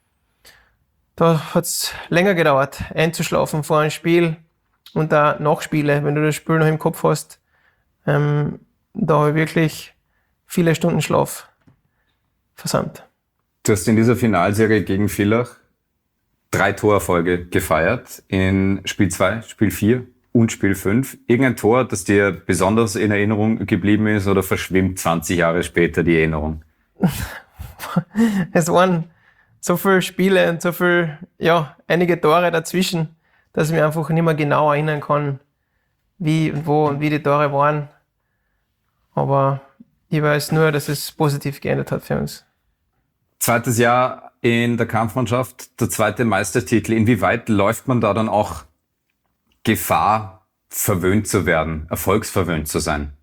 da hat es länger gedauert, einzuschlafen vor einem Spiel und auch Nachspiele, wenn du das Spiel noch im Kopf hast. Ähm, da habe ich wirklich viele Stunden Schlaf versäumt. Du hast in dieser Finalserie gegen Villach drei Torerfolge gefeiert in Spiel zwei, Spiel vier und Spiel fünf. Irgendein Tor, das dir besonders in Erinnerung geblieben ist oder verschwimmt zwanzig Jahre später die Erinnerung? Es waren so viele Spiele und so viel, ja, einige Tore dazwischen, dass ich mich einfach nicht mehr genau erinnern kann, wie und wo und wie die Tore waren. Aber ich weiß nur, dass es positiv geändert hat für uns. Zweites Jahr in der Kampfmannschaft, der zweite Meistertitel. Inwieweit läuft man da dann auch Gefahr, verwöhnt zu werden, erfolgsverwöhnt zu sein?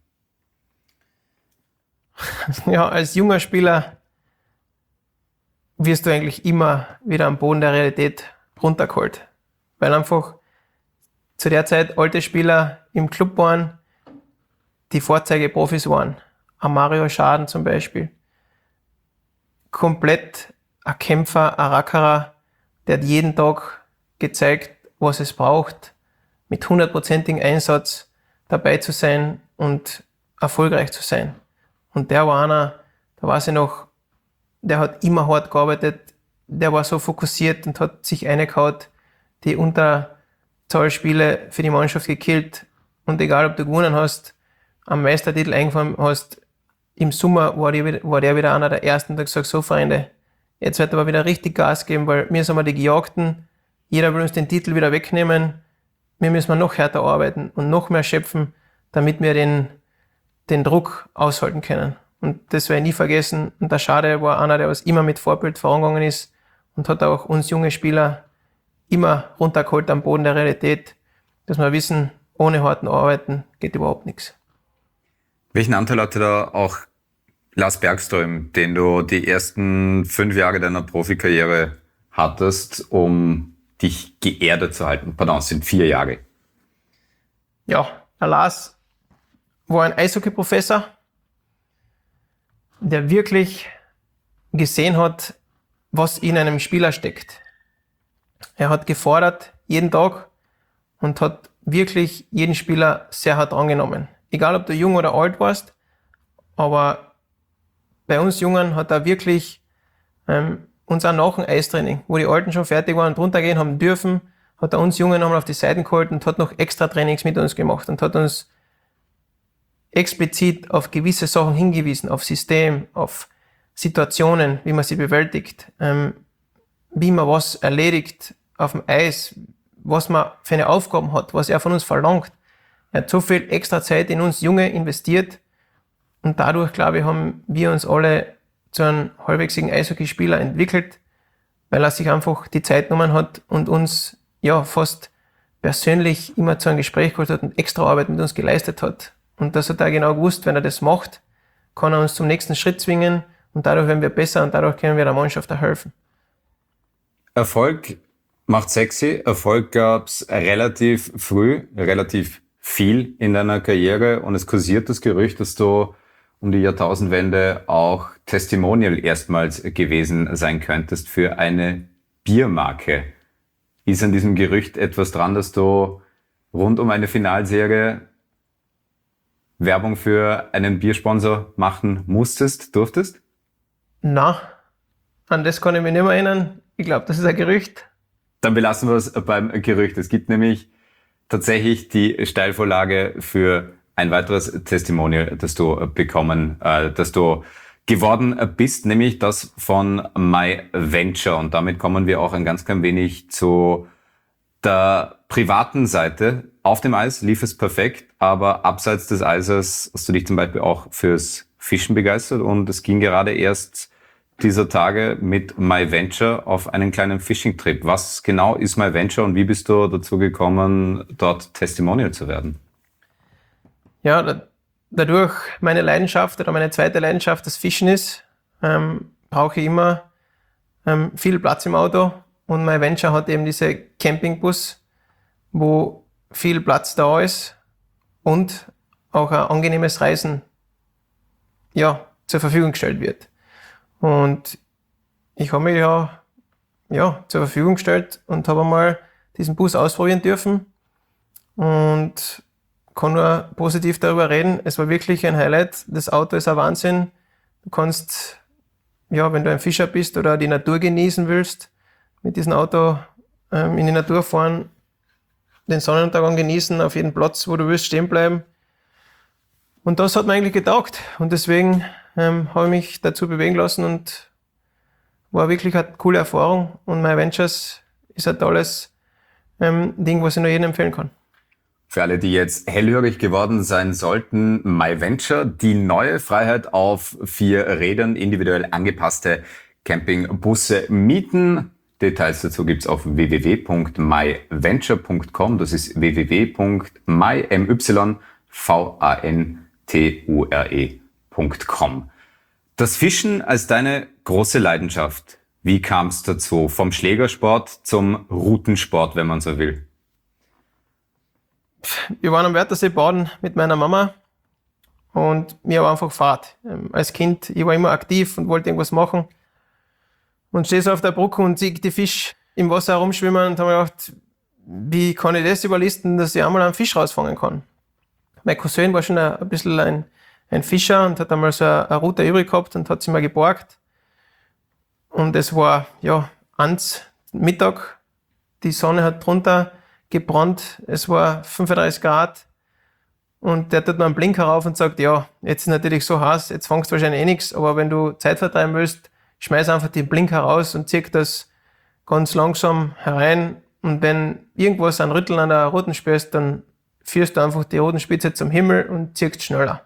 Ja, als junger Spieler wirst du eigentlich immer wieder am Boden der Realität runtergeholt. Weil einfach zu der Zeit alte Spieler im Club waren, die Vorzeigeprofis waren. Ein Mario Schaden zum Beispiel. Komplett ein Kämpfer, ein Rackerer, der hat jeden Tag gezeigt, was es braucht, mit hundertprozentigem Einsatz dabei zu sein und erfolgreich zu sein. Und der war einer, da weiß ich noch, der hat immer hart gearbeitet, der war so fokussiert und hat sich reingehauen, die Unterzahlspiele für die Mannschaft gekillt. Und egal, ob du gewonnen hast, am Meistertitel eingefahren hast, im Sommer war, die, war der wieder einer der Ersten, der gesagt, so Freunde, jetzt wird aber wieder richtig Gas geben, weil wir sind mal die Gejagten, jeder will uns den Titel wieder wegnehmen, wir müssen noch härter arbeiten und noch mehr schöpfen, damit wir den, den Druck aushalten können. Und das werde ich nie vergessen. Und der Schade war einer, der was immer mit Vorbild vorangegangen ist und hat auch uns junge Spieler immer runtergeholt am Boden der Realität, dass wir wissen, ohne harten Arbeiten geht überhaupt nichts. Welchen Anteil hatte da auch Lars Bergström, den du die ersten fünf Jahre deiner Profikarriere hattest, um dich geerdet zu halten? Pardon, es sind vier Jahre. Ja, der Lars war ein Eishockey-Professor, der wirklich gesehen hat, was in einem Spieler steckt. Er hat gefordert, jeden Tag, und hat wirklich jeden Spieler sehr hart angenommen. Egal, ob du jung oder alt warst, aber bei uns Jungen hat er wirklich ähm, uns auch nach dem Eistraining, wo die Alten schon fertig waren und runtergehen haben dürfen, hat er uns Jungen nochmal auf die Seiten geholt und hat noch extra Trainings mit uns gemacht und hat uns explizit auf gewisse Sachen hingewiesen, auf System, auf Situationen, wie man sie bewältigt, ähm, wie man was erledigt auf dem Eis, was man für eine Aufgabe hat, was er von uns verlangt. Er hat so viel extra Zeit in uns Junge investiert Und dadurch, glaube ich, haben wir uns alle zu einem halbwegigen Eishockeyspieler entwickelt, weil er sich einfach die Zeit genommen hat und uns ja fast persönlich immer zu einem Gespräch geholt hat und extra Arbeit mit uns geleistet hat. Und das hat er genau gewusst, wenn er das macht, kann er uns zum nächsten Schritt zwingen und dadurch werden wir besser und dadurch können wir der Mannschaft auch helfen. Erfolg macht sexy. Erfolg gab's relativ früh, relativ viel in deiner Karriere und es kursiert das Gerücht, dass du um die Jahrtausendwende auch Testimonial erstmals gewesen sein könntest für eine Biermarke. Ist an diesem Gerücht etwas dran, dass du rund um eine Finalserie Werbung für einen Biersponsor machen musstest, durftest? Na, an das kann ich mich nicht mehr erinnern. Ich glaube, das ist ein Gerücht. Dann belassen wir es beim Gerücht. Es gibt nämlich tatsächlich die Steilvorlage für ein weiteres Testimonial, das du bekommen, äh, das du geworden bist, nämlich das von MyVenture. Und damit kommen wir auch ein ganz klein wenig zu der privaten Seite. Auf dem Eis lief es perfekt, aber abseits des Eises hast du dich zum Beispiel auch fürs Fischen begeistert und es ging gerade erst dieser Tage mit MyVenture auf einen kleinen Fishing-Trip. Was genau ist MyVenture und wie bist du dazu gekommen, dort Testimonial zu werden? Ja, da, dadurch meine Leidenschaft oder meine zweite Leidenschaft das Fischen ist, ähm, brauche ich immer ähm, viel Platz im Auto und MyVenture hat eben diese Campingbus, wo viel Platz da ist und auch ein angenehmes Reisen ja, zur Verfügung gestellt wird. Und ich habe mich ja, ja zur Verfügung gestellt und habe einmal diesen Bus ausprobieren dürfen und kann nur positiv darüber reden. Es war wirklich ein Highlight. Das Auto ist ein Wahnsinn. Du kannst, ja, wenn du ein Fischer bist oder die Natur genießen willst, mit diesem Auto ähm, in die Natur fahren, den Sonnenuntergang genießen, auf jedem Platz, wo du willst, stehen bleiben. Und das hat mir eigentlich getaugt. Und deswegen ähm, habe ich mich dazu bewegen lassen und war wirklich eine coole Erfahrung. Und MyVentures ist ein tolles ähm, Ding, was ich nur jedem empfehlen kann. Für alle, die jetzt hellhörig geworden sein sollten, MyVenture, die neue Freiheit auf vier Rädern, individuell angepasste Campingbusse mieten. Details dazu gibt's auf w w w punkt my venture punkt com. Das ist w w w punkt my venture punkt com. Das Fischen als deine große Leidenschaft. Wie kam es dazu? Vom Schlägersport zum Routensport, wenn man so will. Wir waren am Wörthersee baden mit meiner Mama und mir war einfach Fahrt. Als Kind, ich war immer aktiv und wollte irgendwas machen. Und stehe so auf der Brücke und sehe die Fische im Wasser herumschwimmen und habe mir gedacht, wie kann ich das überlisten, dass ich einmal einen Fisch rausfangen kann. Mein Cousin war schon ein, ein bisschen ein, ein Fischer und hat einmal so eine, eine Rute übrig gehabt und hat sie mir geborgt. Und es war, ja, eins Mittag, die Sonne hat drunter gebrannt, es war fünfunddreißig Grad und der tut mir einen Blinker rauf und sagt, ja, jetzt ist natürlich so heiß, jetzt fangst du wahrscheinlich eh nichts, aber wenn du Zeit vertreiben willst, schmeiß einfach den Blinker raus und zieh das ganz langsam herein und wenn irgendwas an Rütteln an der Ruten spürst, dann führst du einfach die Rutenspitze zum Himmel und ziehst schneller.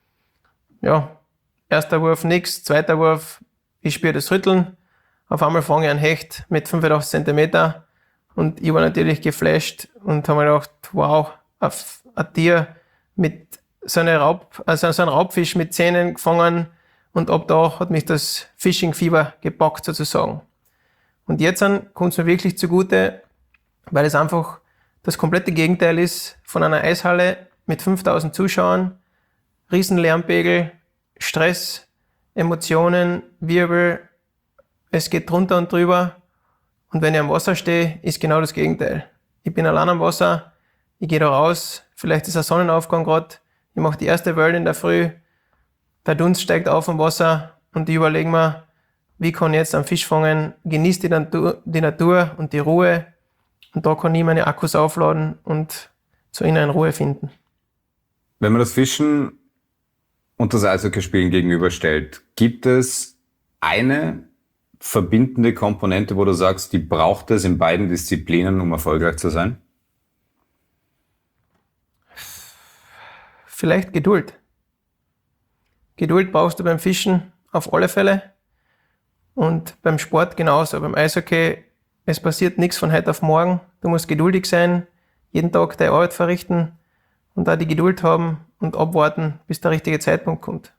Ja, erster Wurf nix, zweiter Wurf, ich spüre das Rütteln, auf einmal fange ich einen Hecht mit fünfundachtzig Zentimeter und ich war natürlich geflasht und habe mir gedacht, wow, ein Tier mit so einem Raub, also so ein Raubfisch mit Zähnen gefangen und ab da hat mich das Fishing-Fieber gepackt sozusagen. Und jetzt kommt es mir wirklich zugute, weil es einfach das komplette Gegenteil ist von einer Eishalle mit fünftausend Zuschauern, riesen Lärmpegel, Stress, Emotionen, Wirbel, es geht drunter und drüber. Und wenn ich am Wasser stehe, ist genau das Gegenteil. Ich bin allein am Wasser, ich gehe da raus, vielleicht ist ein Sonnenaufgang gerade, ich mache die erste Welle in der Früh, der Dunst steigt auf am Wasser und ich überlege mir, wie kann ich jetzt einen Fisch fangen, genieße die Natur, die Natur und die Ruhe und da kann ich meine Akkus aufladen und zu ihnen Ruhe finden. Wenn man das Fischen und das Eishockeyspielen gegenüberstellt, gibt es eine verbindende Komponente, wo du sagst, die braucht es in beiden Disziplinen, um erfolgreich zu sein? Vielleicht Geduld. Geduld brauchst du beim Fischen auf alle Fälle. Und beim Sport genauso. Beim Eishockey, es passiert nichts von heute auf morgen. Du musst geduldig sein, jeden Tag deine Arbeit verrichten und da die Geduld haben und abwarten, bis der richtige Zeitpunkt kommt.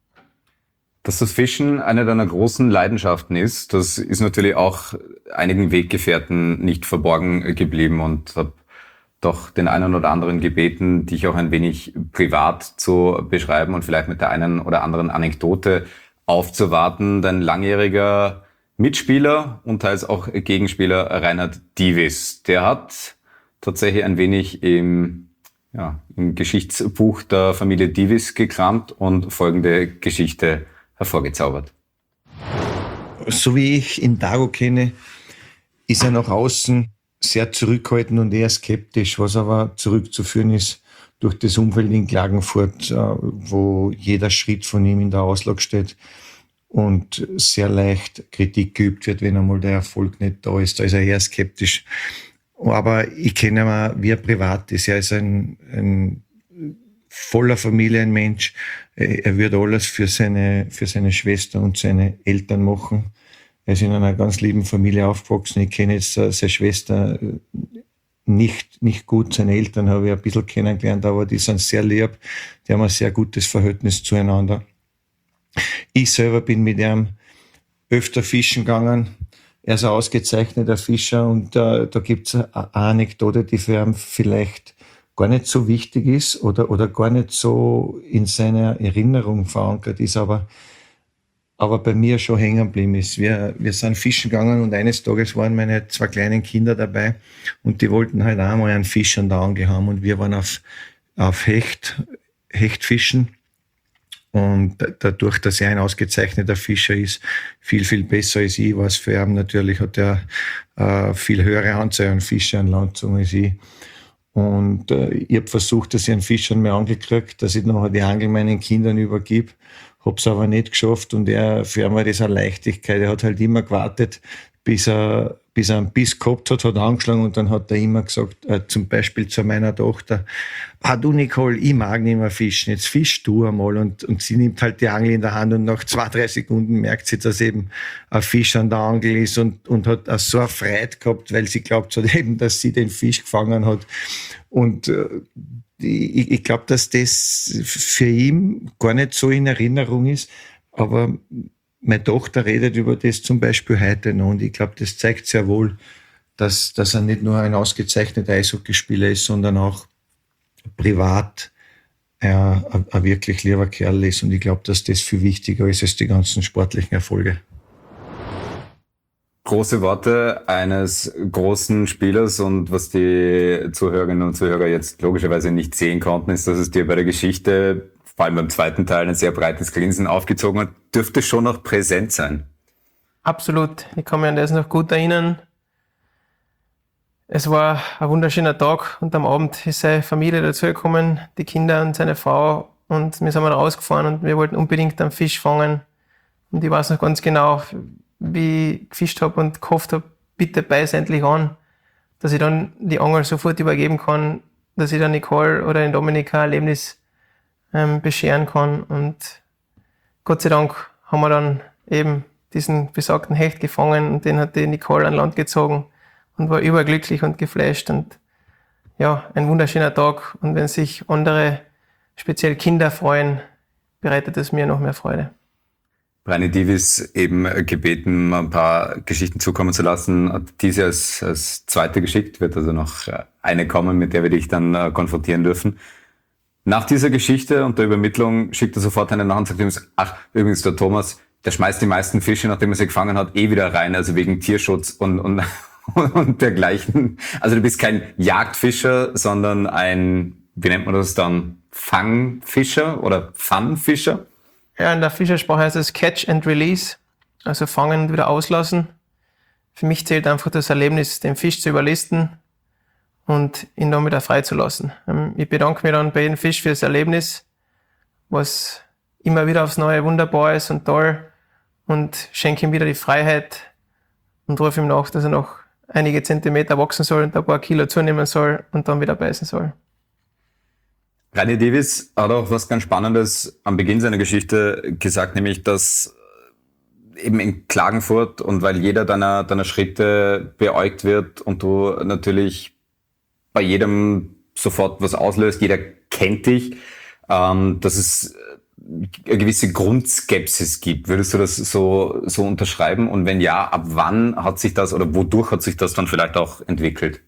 Dass das Fischen eine deiner großen Leidenschaften ist, das ist natürlich auch einigen Weggefährten nicht verborgen geblieben und habe doch den einen oder anderen gebeten, dich auch ein wenig privat zu beschreiben und vielleicht mit der einen oder anderen Anekdote aufzuwarten. Dein langjähriger Mitspieler und teils auch Gegenspieler Reinhard Dievis, der hat tatsächlich ein wenig im, ja, im Geschichtsbuch der Familie Dievis gekramt und folgende Geschichte hervorgezaubert. So wie ich ihn Dago kenne, ist er nach außen sehr zurückhaltend und eher skeptisch, was aber zurückzuführen ist durch das Umfeld in Klagenfurt, wo jeder Schritt von ihm in der Auslage steht und sehr leicht Kritik geübt wird, wenn einmal der Erfolg nicht da ist. Da ist er eher skeptisch. Aber ich kenne ihn auch, wie er privat ist. Er ist ein, ein voller Familienmensch. Er würde alles für seine, für seine Schwester und seine Eltern machen. Er ist in einer ganz lieben Familie aufgewachsen. Ich kenne jetzt seine Schwester nicht, nicht gut. Seine Eltern habe ich ein bisschen kennengelernt, aber die sind sehr lieb. Die haben ein sehr gutes Verhältnis zueinander. Ich selber bin mit ihm öfter fischen gegangen. Er ist ein ausgezeichneter Fischer und äh, da gibt es eine Anekdote, die für ihn vielleicht gar nicht so wichtig ist oder, oder gar nicht so in seiner Erinnerung verankert ist, aber, aber bei mir schon hängen geblieben ist. Wir, wir sind fischen gegangen und eines Tages waren meine zwei kleinen Kinder dabei und die wollten halt auch mal einen Fisch an der Angel haben und wir waren auf, auf Hecht, Hechtfischen. Und dadurch, dass er ein ausgezeichneter Fischer ist, viel, viel besser als ich, was für ihn natürlich hat er äh, viel höhere Anzahl an Fischen an Land gezogen als ich. Und äh, ich habe versucht, dass ich einen Fisch an mir angekriegt, dass ich nachher die Angel meinen Kindern übergib, hab's aber nicht geschafft und er, für ihn war das eine Leichtigkeit. Er hat halt immer gewartet, bis er, bis er einen Biss gehabt hat, hat angeschlagen und dann hat er immer gesagt, äh, zum Beispiel zu meiner Tochter, ah du Nicole, ich mag nicht mehr fischen, jetzt fisch du einmal und, und sie nimmt halt die Angel in der Hand und nach zwei, drei Sekunden merkt sie, dass eben ein Fisch an der Angel ist und, und hat auch so eine Freude gehabt, weil sie glaubt hat eben, dass sie den Fisch gefangen hat und äh, ich, ich glaube, dass das für ihn gar nicht so in Erinnerung ist, aber meine Tochter redet über das zum Beispiel heute noch und ich glaube, das zeigt sehr wohl, dass, dass er nicht nur ein ausgezeichneter Eishockeyspieler ist, sondern auch privat äh, ein, ein wirklich lieber Kerl ist und ich glaube, dass das viel wichtiger ist als die ganzen sportlichen Erfolge. Große Worte eines großen Spielers und was die Zuhörerinnen und Zuhörer jetzt logischerweise nicht sehen konnten, ist, dass es dir bei der Geschichte vor allem beim zweiten Teil ein sehr breites Grinsen aufgezogen hat, dürfte schon noch präsent sein. Absolut. Ich kann mich an das noch gut erinnern. Es war ein wunderschöner Tag und am Abend ist seine Familie dazugekommen, die Kinder und seine Frau und wir sind mal rausgefahren und wir wollten unbedingt einen Fisch fangen. Und ich weiß noch ganz genau, wie ich gefischt habe und gehofft habe, bitte beiß endlich an, dass ich dann die Angel sofort übergeben kann, dass ich dann Nicole oder den Dominika ein Erlebnis ähm, bescheren kann. Und Gott sei Dank haben wir dann eben diesen besagten Hecht gefangen und den hat die Nicole an Land gezogen und war überglücklich und geflasht. Und ja, ein wunderschöner Tag. Und wenn sich andere, speziell Kinder, freuen, bereitet es mir noch mehr Freude. Reini Dievis eben gebeten, ein paar Geschichten zukommen zu lassen, hat diese als, als zweite geschickt, wird also noch eine kommen, mit der wir dich dann äh, konfrontieren dürfen. Nach dieser Geschichte und der Übermittlung schickt er sofort eine nach und sagt ihm, ach, übrigens der Thomas, der schmeißt die meisten Fische, nachdem er sie gefangen hat, eh wieder rein, also wegen Tierschutz und, und, und dergleichen. Also du bist kein Jagdfischer, sondern ein, wie nennt man das dann, Fangfischer oder Funfischer? Ja, in der Fischersprache heißt es Catch and Release, also fangen und wieder auslassen. Für mich zählt einfach das Erlebnis, den Fisch zu überlisten und ihn dann wieder freizulassen. Ich bedanke mich dann bei jedem Fisch für das Erlebnis, was immer wieder aufs Neue wunderbar ist und toll, und schenke ihm wieder die Freiheit und rufe ihm nach, dass er noch einige Zentimeter wachsen soll und ein paar Kilo zunehmen soll und dann wieder beißen soll. Reini Davis hat auch was ganz Spannendes am Beginn seiner Geschichte gesagt, nämlich, dass eben in Klagenfurt und weil jeder deiner, deiner Schritte beäugt wird und du natürlich bei jedem sofort was auslöst, jeder kennt dich, ähm, dass es eine gewisse Grundskepsis gibt. Würdest du das so, so unterschreiben? Und wenn ja, ab wann hat sich das oder wodurch hat sich das dann vielleicht auch entwickelt?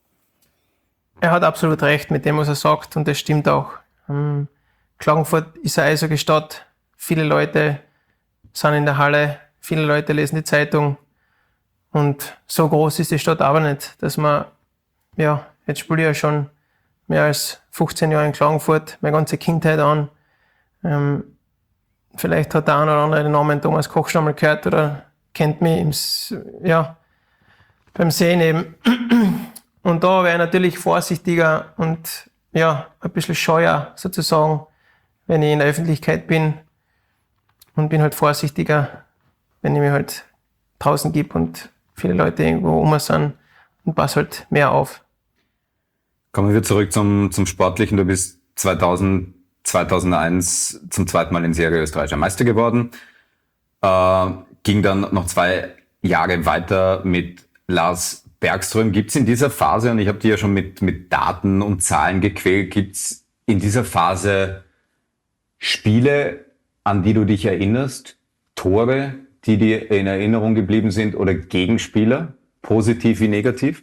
Er hat absolut recht mit dem, was er sagt, und das stimmt auch. Ähm, Klagenfurt ist eine Eishockey-Stadt. Viele Leute sind in der Halle, viele Leute lesen die Zeitung. Und so groß ist die Stadt aber nicht, dass man, ja, jetzt spiele ich ja schon mehr als fünfzehn Jahre in Klagenfurt, meine ganze Kindheit an. Ähm, vielleicht hat der eine oder andere den Namen Thomas Koch schon mal gehört oder kennt mich im, S- ja, beim Sehen eben. Und da wäre ich natürlich vorsichtiger und ja, ein bisschen scheuer sozusagen, wenn ich in der Öffentlichkeit bin, und bin halt vorsichtiger, wenn ich mich halt draußen gebe und viele Leute irgendwo um sind, und passe halt mehr auf. Kommen wir zurück zum, zum Sportlichen. Du bist zweitausend, zweitausendeins zum zweiten Mal in Serie österreichischer Meister geworden. Äh, ging dann noch zwei Jahre weiter mit Lars Bergström. Gibt es in dieser Phase, und ich habe die ja schon mit, mit Daten und Zahlen gequält, gibt es in dieser Phase Spiele, an die du dich erinnerst, Tore, die dir in Erinnerung geblieben sind, oder Gegenspieler, positiv wie negativ?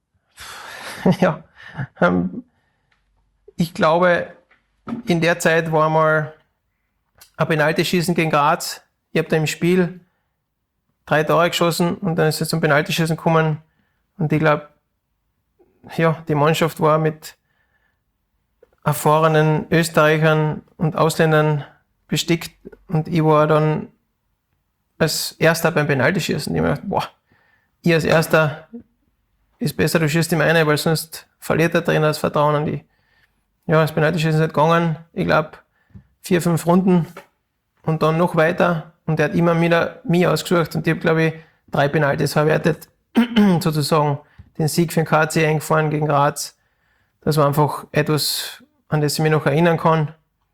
Ja, ähm, ich glaube, in der Zeit war mal ein Penaltyschießen gegen Graz. Ich habe da im Spiel drei Tore geschossen und dann ist es zum Penaltyschießen gekommen. Und ich glaube, ja, die Mannschaft war mit erfahrenen Österreichern und Ausländern bestickt und ich war dann als Erster beim Penaltyschießen. Ich habe mir gedacht, boah, ich als Erster ist besser, du schießt ihm eine, weil sonst verliert der Trainer das Vertrauen an die. Ja, das Penaltyschießen ist nicht gegangen. Ich glaube, vier, fünf Runden und dann noch weiter. Und er hat immer wieder mich ausgesucht und ich habe, glaube ich, drei Penaltys verwertet, sozusagen den Sieg für den K C eingefahren gegen Graz. Das war einfach etwas, an das ich mich noch erinnern kann.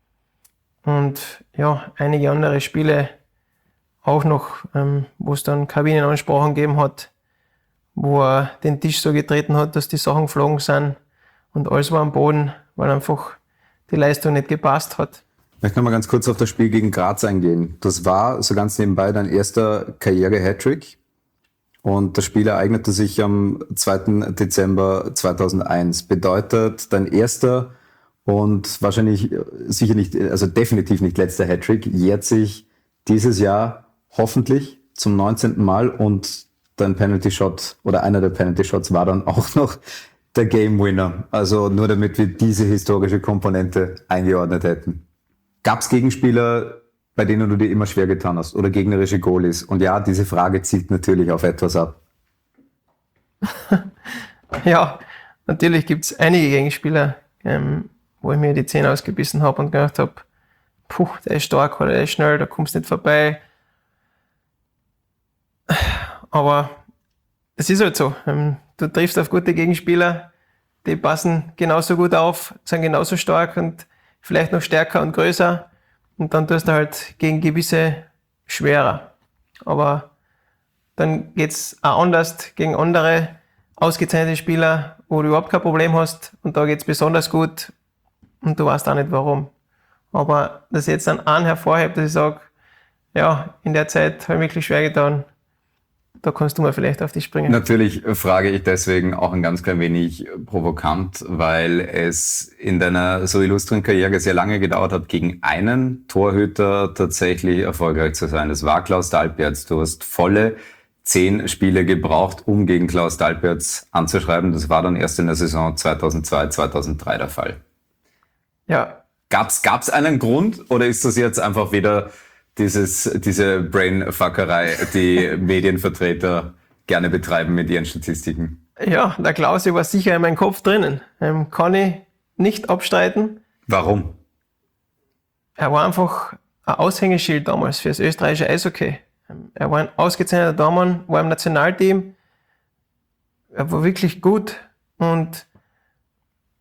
Und ja, einige andere Spiele auch noch, ähm, wo es dann Kabinenansprachen gegeben hat, wo er den Tisch so getreten hat, dass die Sachen geflogen sind und alles war am Boden, weil einfach die Leistung nicht gepasst hat. Ich möchte noch mal ganz kurz auf das Spiel gegen Graz eingehen. Das war so ganz nebenbei dein erster Karriere-Hattrick. Und das Spiel ereignete sich am zweiten Dezember zweitausendeins. Bedeutet, dein erster und wahrscheinlich sicher nicht, also definitiv nicht letzter Hattrick, jährt sich dieses Jahr hoffentlich zum neunzehnten Mal und dein Penalty Shot oder einer der Penalty Shots war dann auch noch der Game Winner. Also nur damit wir diese historische Komponente eingeordnet hätten. Gab es Gegenspieler, bei denen du dir immer schwer getan hast, oder gegnerische Goalies? Und ja, diese Frage zielt natürlich auf etwas ab. Ja, natürlich gibt es einige Gegenspieler, ähm, wo ich mir die Zähne ausgebissen habe und gedacht habe, puh, der ist stark oder der ist schnell, da kommst du nicht vorbei. Aber es ist halt so, ähm, du triffst auf gute Gegenspieler, die passen genauso gut auf, sind genauso stark und vielleicht noch stärker und größer. Und dann tust du halt gegen gewisse schwerer. Aber dann geht's auch anders gegen andere ausgezeichnete Spieler, wo du überhaupt kein Problem hast. Und da geht's besonders gut und du weißt auch nicht warum. Aber dass ich jetzt dann einen hervorhebt, dass ich sage, ja, in der Zeit habe ich wirklich schwer getan, da kannst du mal vielleicht auf die springen. Natürlich frage ich deswegen auch ein ganz klein wenig provokant, weil es in deiner so illustren Karriere sehr lange gedauert hat, gegen einen Torhüter tatsächlich erfolgreich zu sein. Das war Klaus Dalbertz. Du hast volle zehn Spiele gebraucht, um gegen Klaus Dalbertz anzuschreiben. Das war dann erst in der Saison zweitausendzwei, zweitausenddrei der Fall. Ja. Gab's, gab's einen Grund oder ist das jetzt einfach wieder Dieses, diese Brainfuckerei, die Medienvertreter gerne betreiben mit ihren Statistiken? Ja, der Klausi war sicher in meinem Kopf drinnen. Ähm, kann ich nicht abstreiten. Warum? Er war einfach ein Aushängeschild damals für das österreichische Eishockey. Ähm, er war ein ausgezeichneter Tormann, war im Nationalteam. Er war wirklich gut und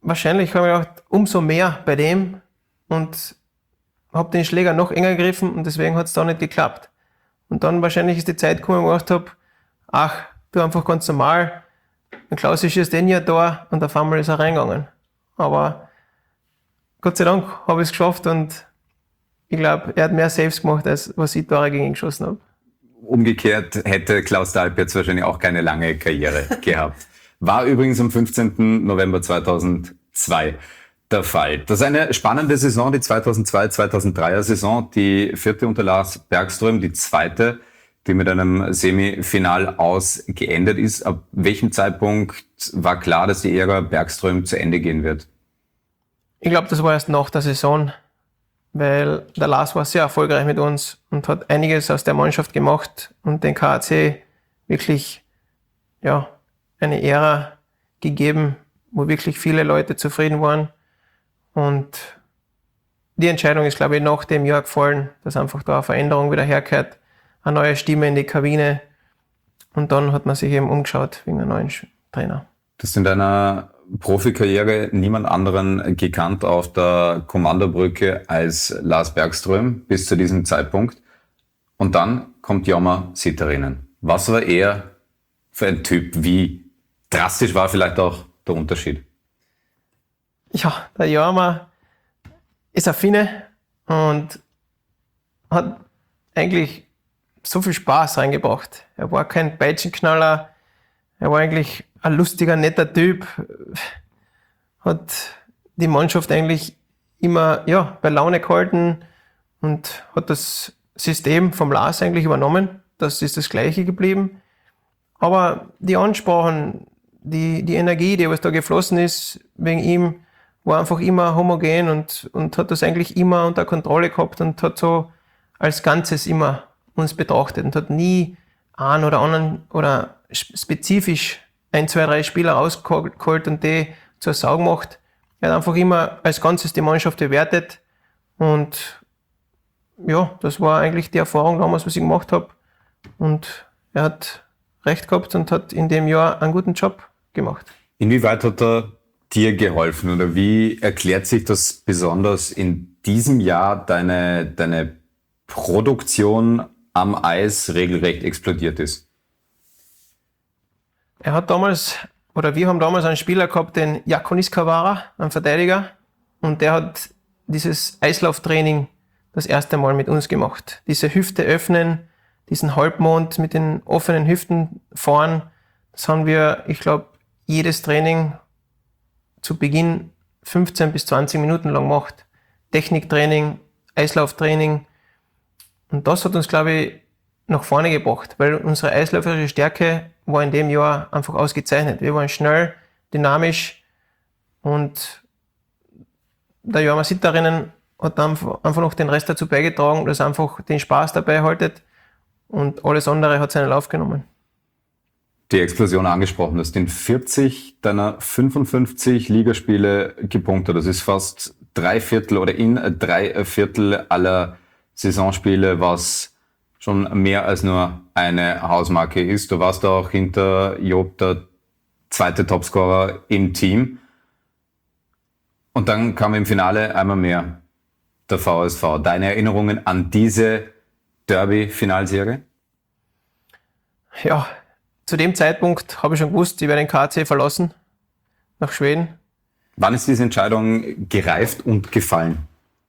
wahrscheinlich habe ich gedacht, umso mehr bei dem und habe den Schläger noch enger gegriffen und deswegen hat es da nicht geklappt. Und dann wahrscheinlich ist die Zeit gekommen, wo ich gedacht habe, ach, du einfach ganz normal, ein Klaus ist den ja da und auf einmal ist er reingegangen. Aber Gott sei Dank habe ich es geschafft und ich glaube, er hat mehr Saves gemacht, als was ich Tore gegen ihn geschossen habe. Umgekehrt hätte Klaus Dalp jetzt wahrscheinlich auch keine lange Karriere gehabt. War übrigens am fünfzehnten November zweitausendzwei der Fall. Das ist eine spannende Saison, die zweitausendzwei zweitausenddreier Saison, die vierte unter Lars Bergström, die zweite, die mit einem Semifinal aus geendet ist. Ab welchem Zeitpunkt war klar, dass die Ära Bergström zu Ende gehen wird? Ich glaube, das war erst nach der Saison, weil der Lars war sehr erfolgreich mit uns und hat einiges aus der Mannschaft gemacht und den K A C wirklich, ja, eine Ära gegeben, wo wirklich viele Leute zufrieden waren. Und die Entscheidung ist, glaube ich, nach dem Jahr gefallen, dass einfach da eine Veränderung wieder herkehrt, eine neue Stimme in die Kabine. Und dann hat man sich eben umgeschaut wegen einem neuen Trainer. Du hast in deiner Profikarriere niemand anderen gekannt auf der Kommandobrücke als Lars Bergström bis zu diesem Zeitpunkt. Und dann kommt Jorma Sitterinen. Was war er für ein Typ? Wie drastisch war vielleicht auch der Unterschied? Ja, der Jorma ist ein Finne und hat eigentlich so viel Spaß reingebracht. Er war kein Peitschenknaller, er war eigentlich ein lustiger, netter Typ, hat die Mannschaft eigentlich immer ja, bei Laune gehalten und hat das System vom Lars eigentlich übernommen. Das ist das Gleiche geblieben. Aber die Ansprachen, die, die Energie, die was da geflossen ist, wegen ihm, war einfach immer homogen und, und hat das eigentlich immer unter Kontrolle gehabt und hat so als Ganzes immer uns betrachtet und hat nie einen oder anderen oder spezifisch ein, zwei, drei Spieler rausgeholt und die zur Sau gemacht. Er hat einfach immer als Ganzes die Mannschaft bewertet und ja, das war eigentlich die Erfahrung damals, was ich gemacht habe. Und er hat recht gehabt und hat in dem Jahr einen guten Job gemacht. Inwieweit hat er dir geholfen oder wie erklärt sich das besonders in diesem Jahr deine, deine Produktion am Eis regelrecht explodiert ist? Er hat damals, oder wir haben damals einen Spieler gehabt, den Jakonis Kavara, einen Verteidiger, und der hat dieses Eislauftraining das erste Mal mit uns gemacht. Diese Hüfte öffnen, diesen Halbmond mit den offenen Hüften fahren, das haben wir, ich glaube, jedes Training zu Beginn fünfzehn bis zwanzig Minuten lang gemacht. Techniktraining, Eislauftraining. Und das hat uns, glaube ich, nach vorne gebracht, weil unsere eisläuferische Stärke war in dem Jahr einfach ausgezeichnet. Wir waren schnell, dynamisch und der Jorma Sitterinen hat einfach noch den Rest dazu beigetragen, dass er einfach den Spaß dabei haltet und alles andere hat seinen Lauf genommen. Die Explosion angesprochen, du hast in vierzig deiner fünfundfünfzig Ligaspiele gepunktet. Das ist fast drei Viertel oder in drei Viertel aller Saisonspiele, was schon mehr als nur eine Hausmarke ist. Du warst auch hinter Job der zweite Topscorer im Team. Und dann kam im Finale einmal mehr der V S V. Deine Erinnerungen an diese Derby-Finalserie? Ja, zu dem Zeitpunkt habe ich schon gewusst, ich werde den K A C verlassen, nach Schweden. Wann ist diese Entscheidung gereift und gefallen?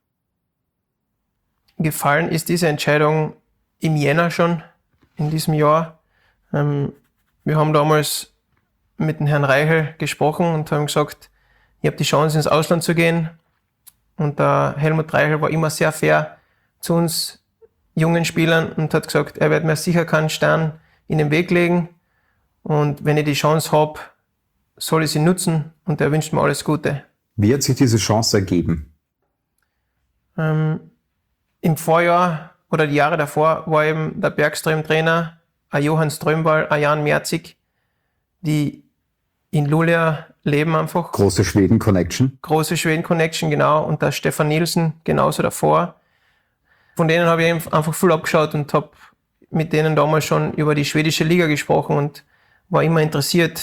Gefallen ist diese Entscheidung im Jänner schon, in diesem Jahr. Ähm, wir haben damals mit dem Herrn Reichel gesprochen und haben gesagt, ich habe die Chance, ins Ausland zu gehen. Und der Helmut Reichel war immer sehr fair zu uns jungen Spielern und hat gesagt, er wird mir sicher keinen Stern in den Weg legen. Und wenn ich die Chance habe, soll ich sie nutzen und er wünscht mir alles Gute. Wie hat sich diese Chance ergeben? Ähm, Im Vorjahr oder die Jahre davor war eben der Bergström-Trainer, ein Johann Strömwall, ein Jan Merzig, die in Luleå leben einfach. Große Schweden-Connection. Große Schweden-Connection, genau. Und der Stefan Nielsen genauso davor. Von denen habe ich einfach viel abgeschaut und habe mit denen damals schon über die schwedische Liga gesprochen und war immer interessiert,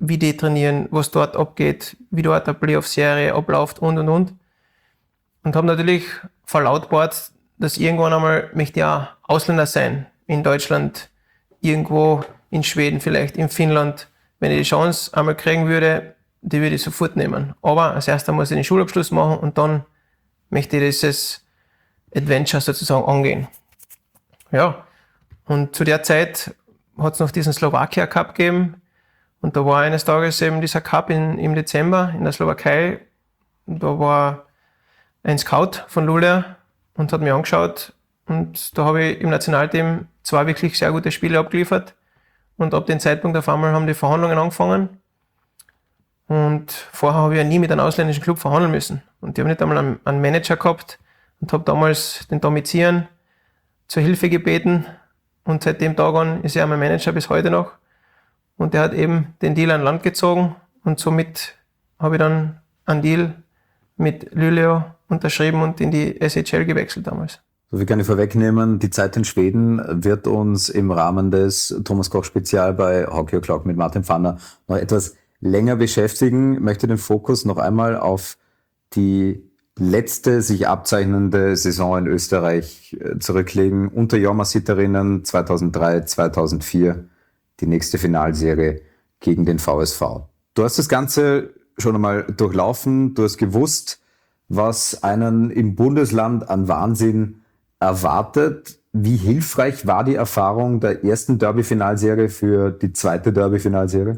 wie die trainieren, was dort abgeht, wie dort eine Playoff-Serie abläuft und und und. Und habe natürlich verlautbart, dass irgendwann einmal möchte ich auch Ausländer sein. In Deutschland, irgendwo in Schweden vielleicht, in Finnland. Wenn ich die Chance einmal kriegen würde, die würde ich sofort nehmen. Aber als erstes muss ich den Schulabschluss machen und dann möchte ich dieses Adventure sozusagen angehen. Ja, und zu der Zeit hat es noch diesen Slowakia Cup gegeben. Und da war eines Tages eben dieser Cup in, im Dezember in der Slowakei. Und da war ein Scout von Luleå und hat mich angeschaut. Und da habe ich im Nationalteam zwei wirklich sehr gute Spiele abgeliefert. Und ab dem Zeitpunkt auf einmal haben die Verhandlungen angefangen. Und vorher habe ich ja nie mit einem ausländischen Club verhandeln müssen. Und ich habe nicht einmal einen, einen Manager gehabt und habe damals den Domizieren zur Hilfe gebeten. Und seit dem Tag an ist er mein Manager bis heute noch. Und der hat eben den Deal an Land gezogen. Und somit habe ich dann einen Deal mit Luleå unterschrieben und in die S H L gewechselt damals. So viel kann ich vorwegnehmen. Die Zeit in Schweden wird uns im Rahmen des Thomas Koch Spezial bei Hockey O'Clock mit Martin Pfanner noch etwas länger beschäftigen. Ich möchte den Fokus noch einmal auf die letzte sich abzeichnende Saison in Österreich zurücklegen. Unter Jorma-Sitterinnen zweitausenddrei, zweitausendvier die nächste Finalserie gegen den V S V. Du hast das Ganze schon einmal durchlaufen. Du hast gewusst, was einen im Bundesland an Wahnsinn erwartet. Wie hilfreich war die Erfahrung der ersten Derby-Finalserie für die zweite Derby-Finalserie?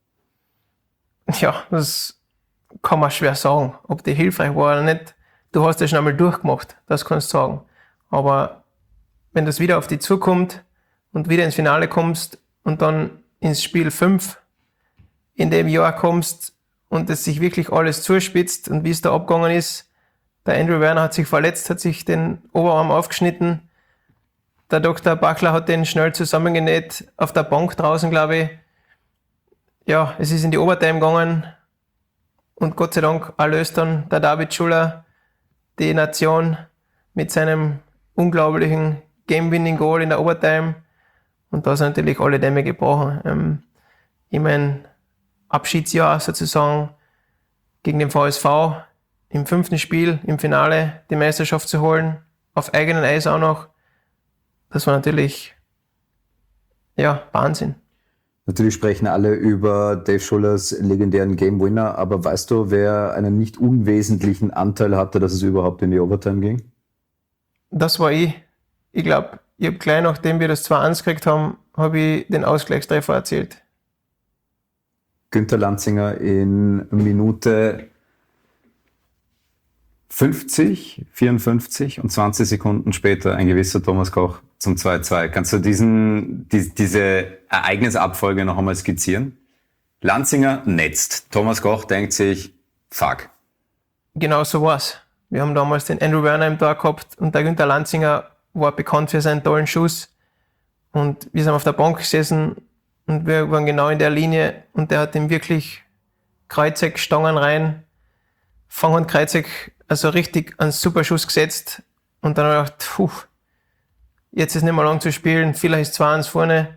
Ja, das kann man schwer sagen, ob die hilfreich war oder nicht. Du hast das schon einmal durchgemacht, das kannst du sagen. Aber wenn das wieder auf dich zukommt und wieder ins Finale kommst und dann ins Spiel fünf in dem Jahr kommst und es sich wirklich alles zuspitzt und wie es da abgegangen ist, der Andrew Werner hat sich verletzt, hat sich den Oberarm aufgeschnitten. Der Doktor Bachler hat den schnell zusammengenäht, auf der Bank draußen, glaube ich. Ja, es ist in die Overtime gegangen und Gott sei Dank erlöst dann der David Schuller die Nation mit seinem unglaublichen Game-Winning-Goal in der Overtime. Und da sind natürlich alle Dämme gebrochen. Ähm, ich mein Abschiedsjahr sozusagen gegen den V S V im fünften Spiel, im Finale, die Meisterschaft zu holen, auf eigenem Eis auch noch, das war natürlich, ja, Wahnsinn. Natürlich sprechen alle über Dave Schullers legendären Game Winner, aber weißt du, wer einen nicht unwesentlichen Anteil hatte, dass es überhaupt in die Overtime ging? Das war ich. Ich glaube, ich habe gleich nachdem wir das zwei eins gekriegt haben, habe ich den Ausgleichstreffer erzielt. Günther Lanzinger in Minute fünfzig, vierundfünfzig und zwanzig Sekunden später ein gewisser Thomas Koch zum zwei zwei. Kannst du diesen, die, diese Ereignisabfolge noch einmal skizzieren? Lanzinger netzt. Thomas Koch denkt sich, fuck. Genau so war's. Wir haben damals den Andrew Werner im Tor gehabt und der Günther Lanzinger war bekannt für seinen tollen Schuss. Und wir sind auf der Bank gesessen und wir waren genau in der Linie und der hat ihm wirklich Kreuzeck, Stangen rein, Fang und Kreuzeck, also richtig einen super Schuss gesetzt. Und dann habe ich gedacht, puh, jetzt ist nicht mehr lang zu spielen, vielleicht ist zwei eins vorne.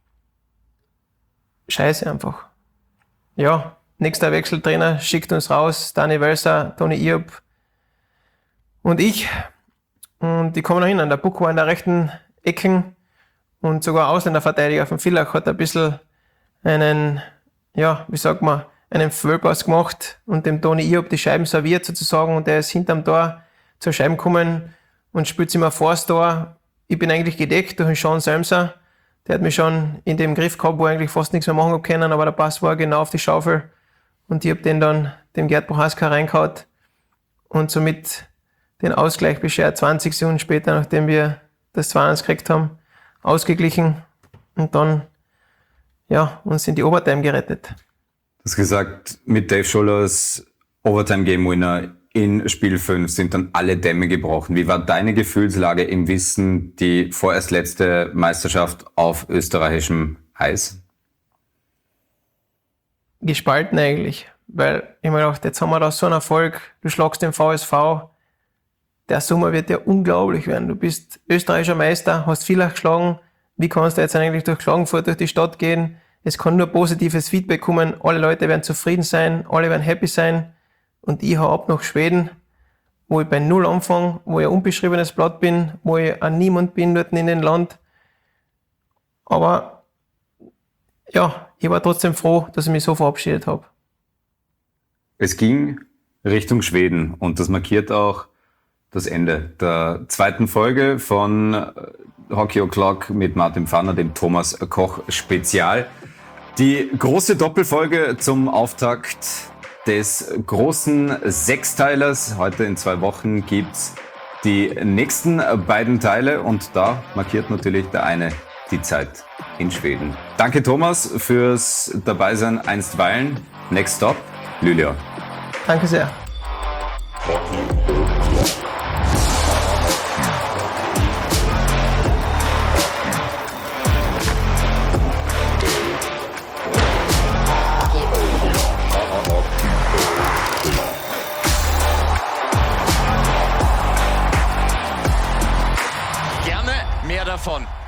Scheiße einfach. Ja, nächster Wechseltrainer schickt uns raus, Dani Welser, Toni Iob und ich. Und die kommen noch hin, an der Puck war in der rechten Ecke und sogar Ausländerverteidiger von Villach hat ein bisschen einen, ja, wie sagt man, einen Vollpass gemacht und dem Toni Iob die Scheiben serviert sozusagen und der ist hinterm Tor zur Scheibe gekommen und spielt sie mir vor das Tor. Ich bin eigentlich gedeckt durch den Sean Selmser. Der hat mich schon in dem Griff gehabt, wo ich eigentlich fast nichts mehr machen habe können, aber der Pass war genau auf die Schaufel und ich habe den dann dem Gerd Prohaska reingehauen und somit den Ausgleich beschert, zwanzig Sekunden später, nachdem wir das zwei eins gekriegt haben, ausgeglichen und dann ja, uns in die Overtime gerettet. Du hast gesagt, mit Dave Schullers Overtime Game Winner in Spiel fünf sind dann alle Dämme gebrochen. Wie war deine Gefühlslage im Wissen, die vorerst letzte Meisterschaft auf österreichischem Eis? Gespalten eigentlich, weil ich mir gedacht, jetzt haben wir da so einen Erfolg, du schlagst den V S V, der Sommer wird ja unglaublich werden. Du bist österreichischer Meister, hast Villach geschlagen, wie kannst du jetzt eigentlich durch Klagenfurt durch die Stadt gehen, Es kann nur positives Feedback kommen, alle Leute werden zufrieden sein, alle werden happy sein und ich hau ab nach Schweden, wo ich bei Null anfange, wo ich ein unbeschriebenes Blatt bin, wo ich ein Niemand bin dort in dem Land. Aber ja, ich war trotzdem froh, dass ich mich so verabschiedet habe. Es ging Richtung Schweden und das markiert auch das Ende der zweiten Folge von Hockey O'Clock mit Martin Pfanner, dem Thomas Koch Spezial. Die große Doppelfolge zum Auftakt des großen Sechsteilers. Heute in zwei Wochen gibt's die nächsten beiden Teile und da markiert natürlich der eine die Zeit in Schweden. Danke Thomas fürs Dabeisein einstweilen. Next Stop, Luleå. Danke sehr. Gerne mehr davon.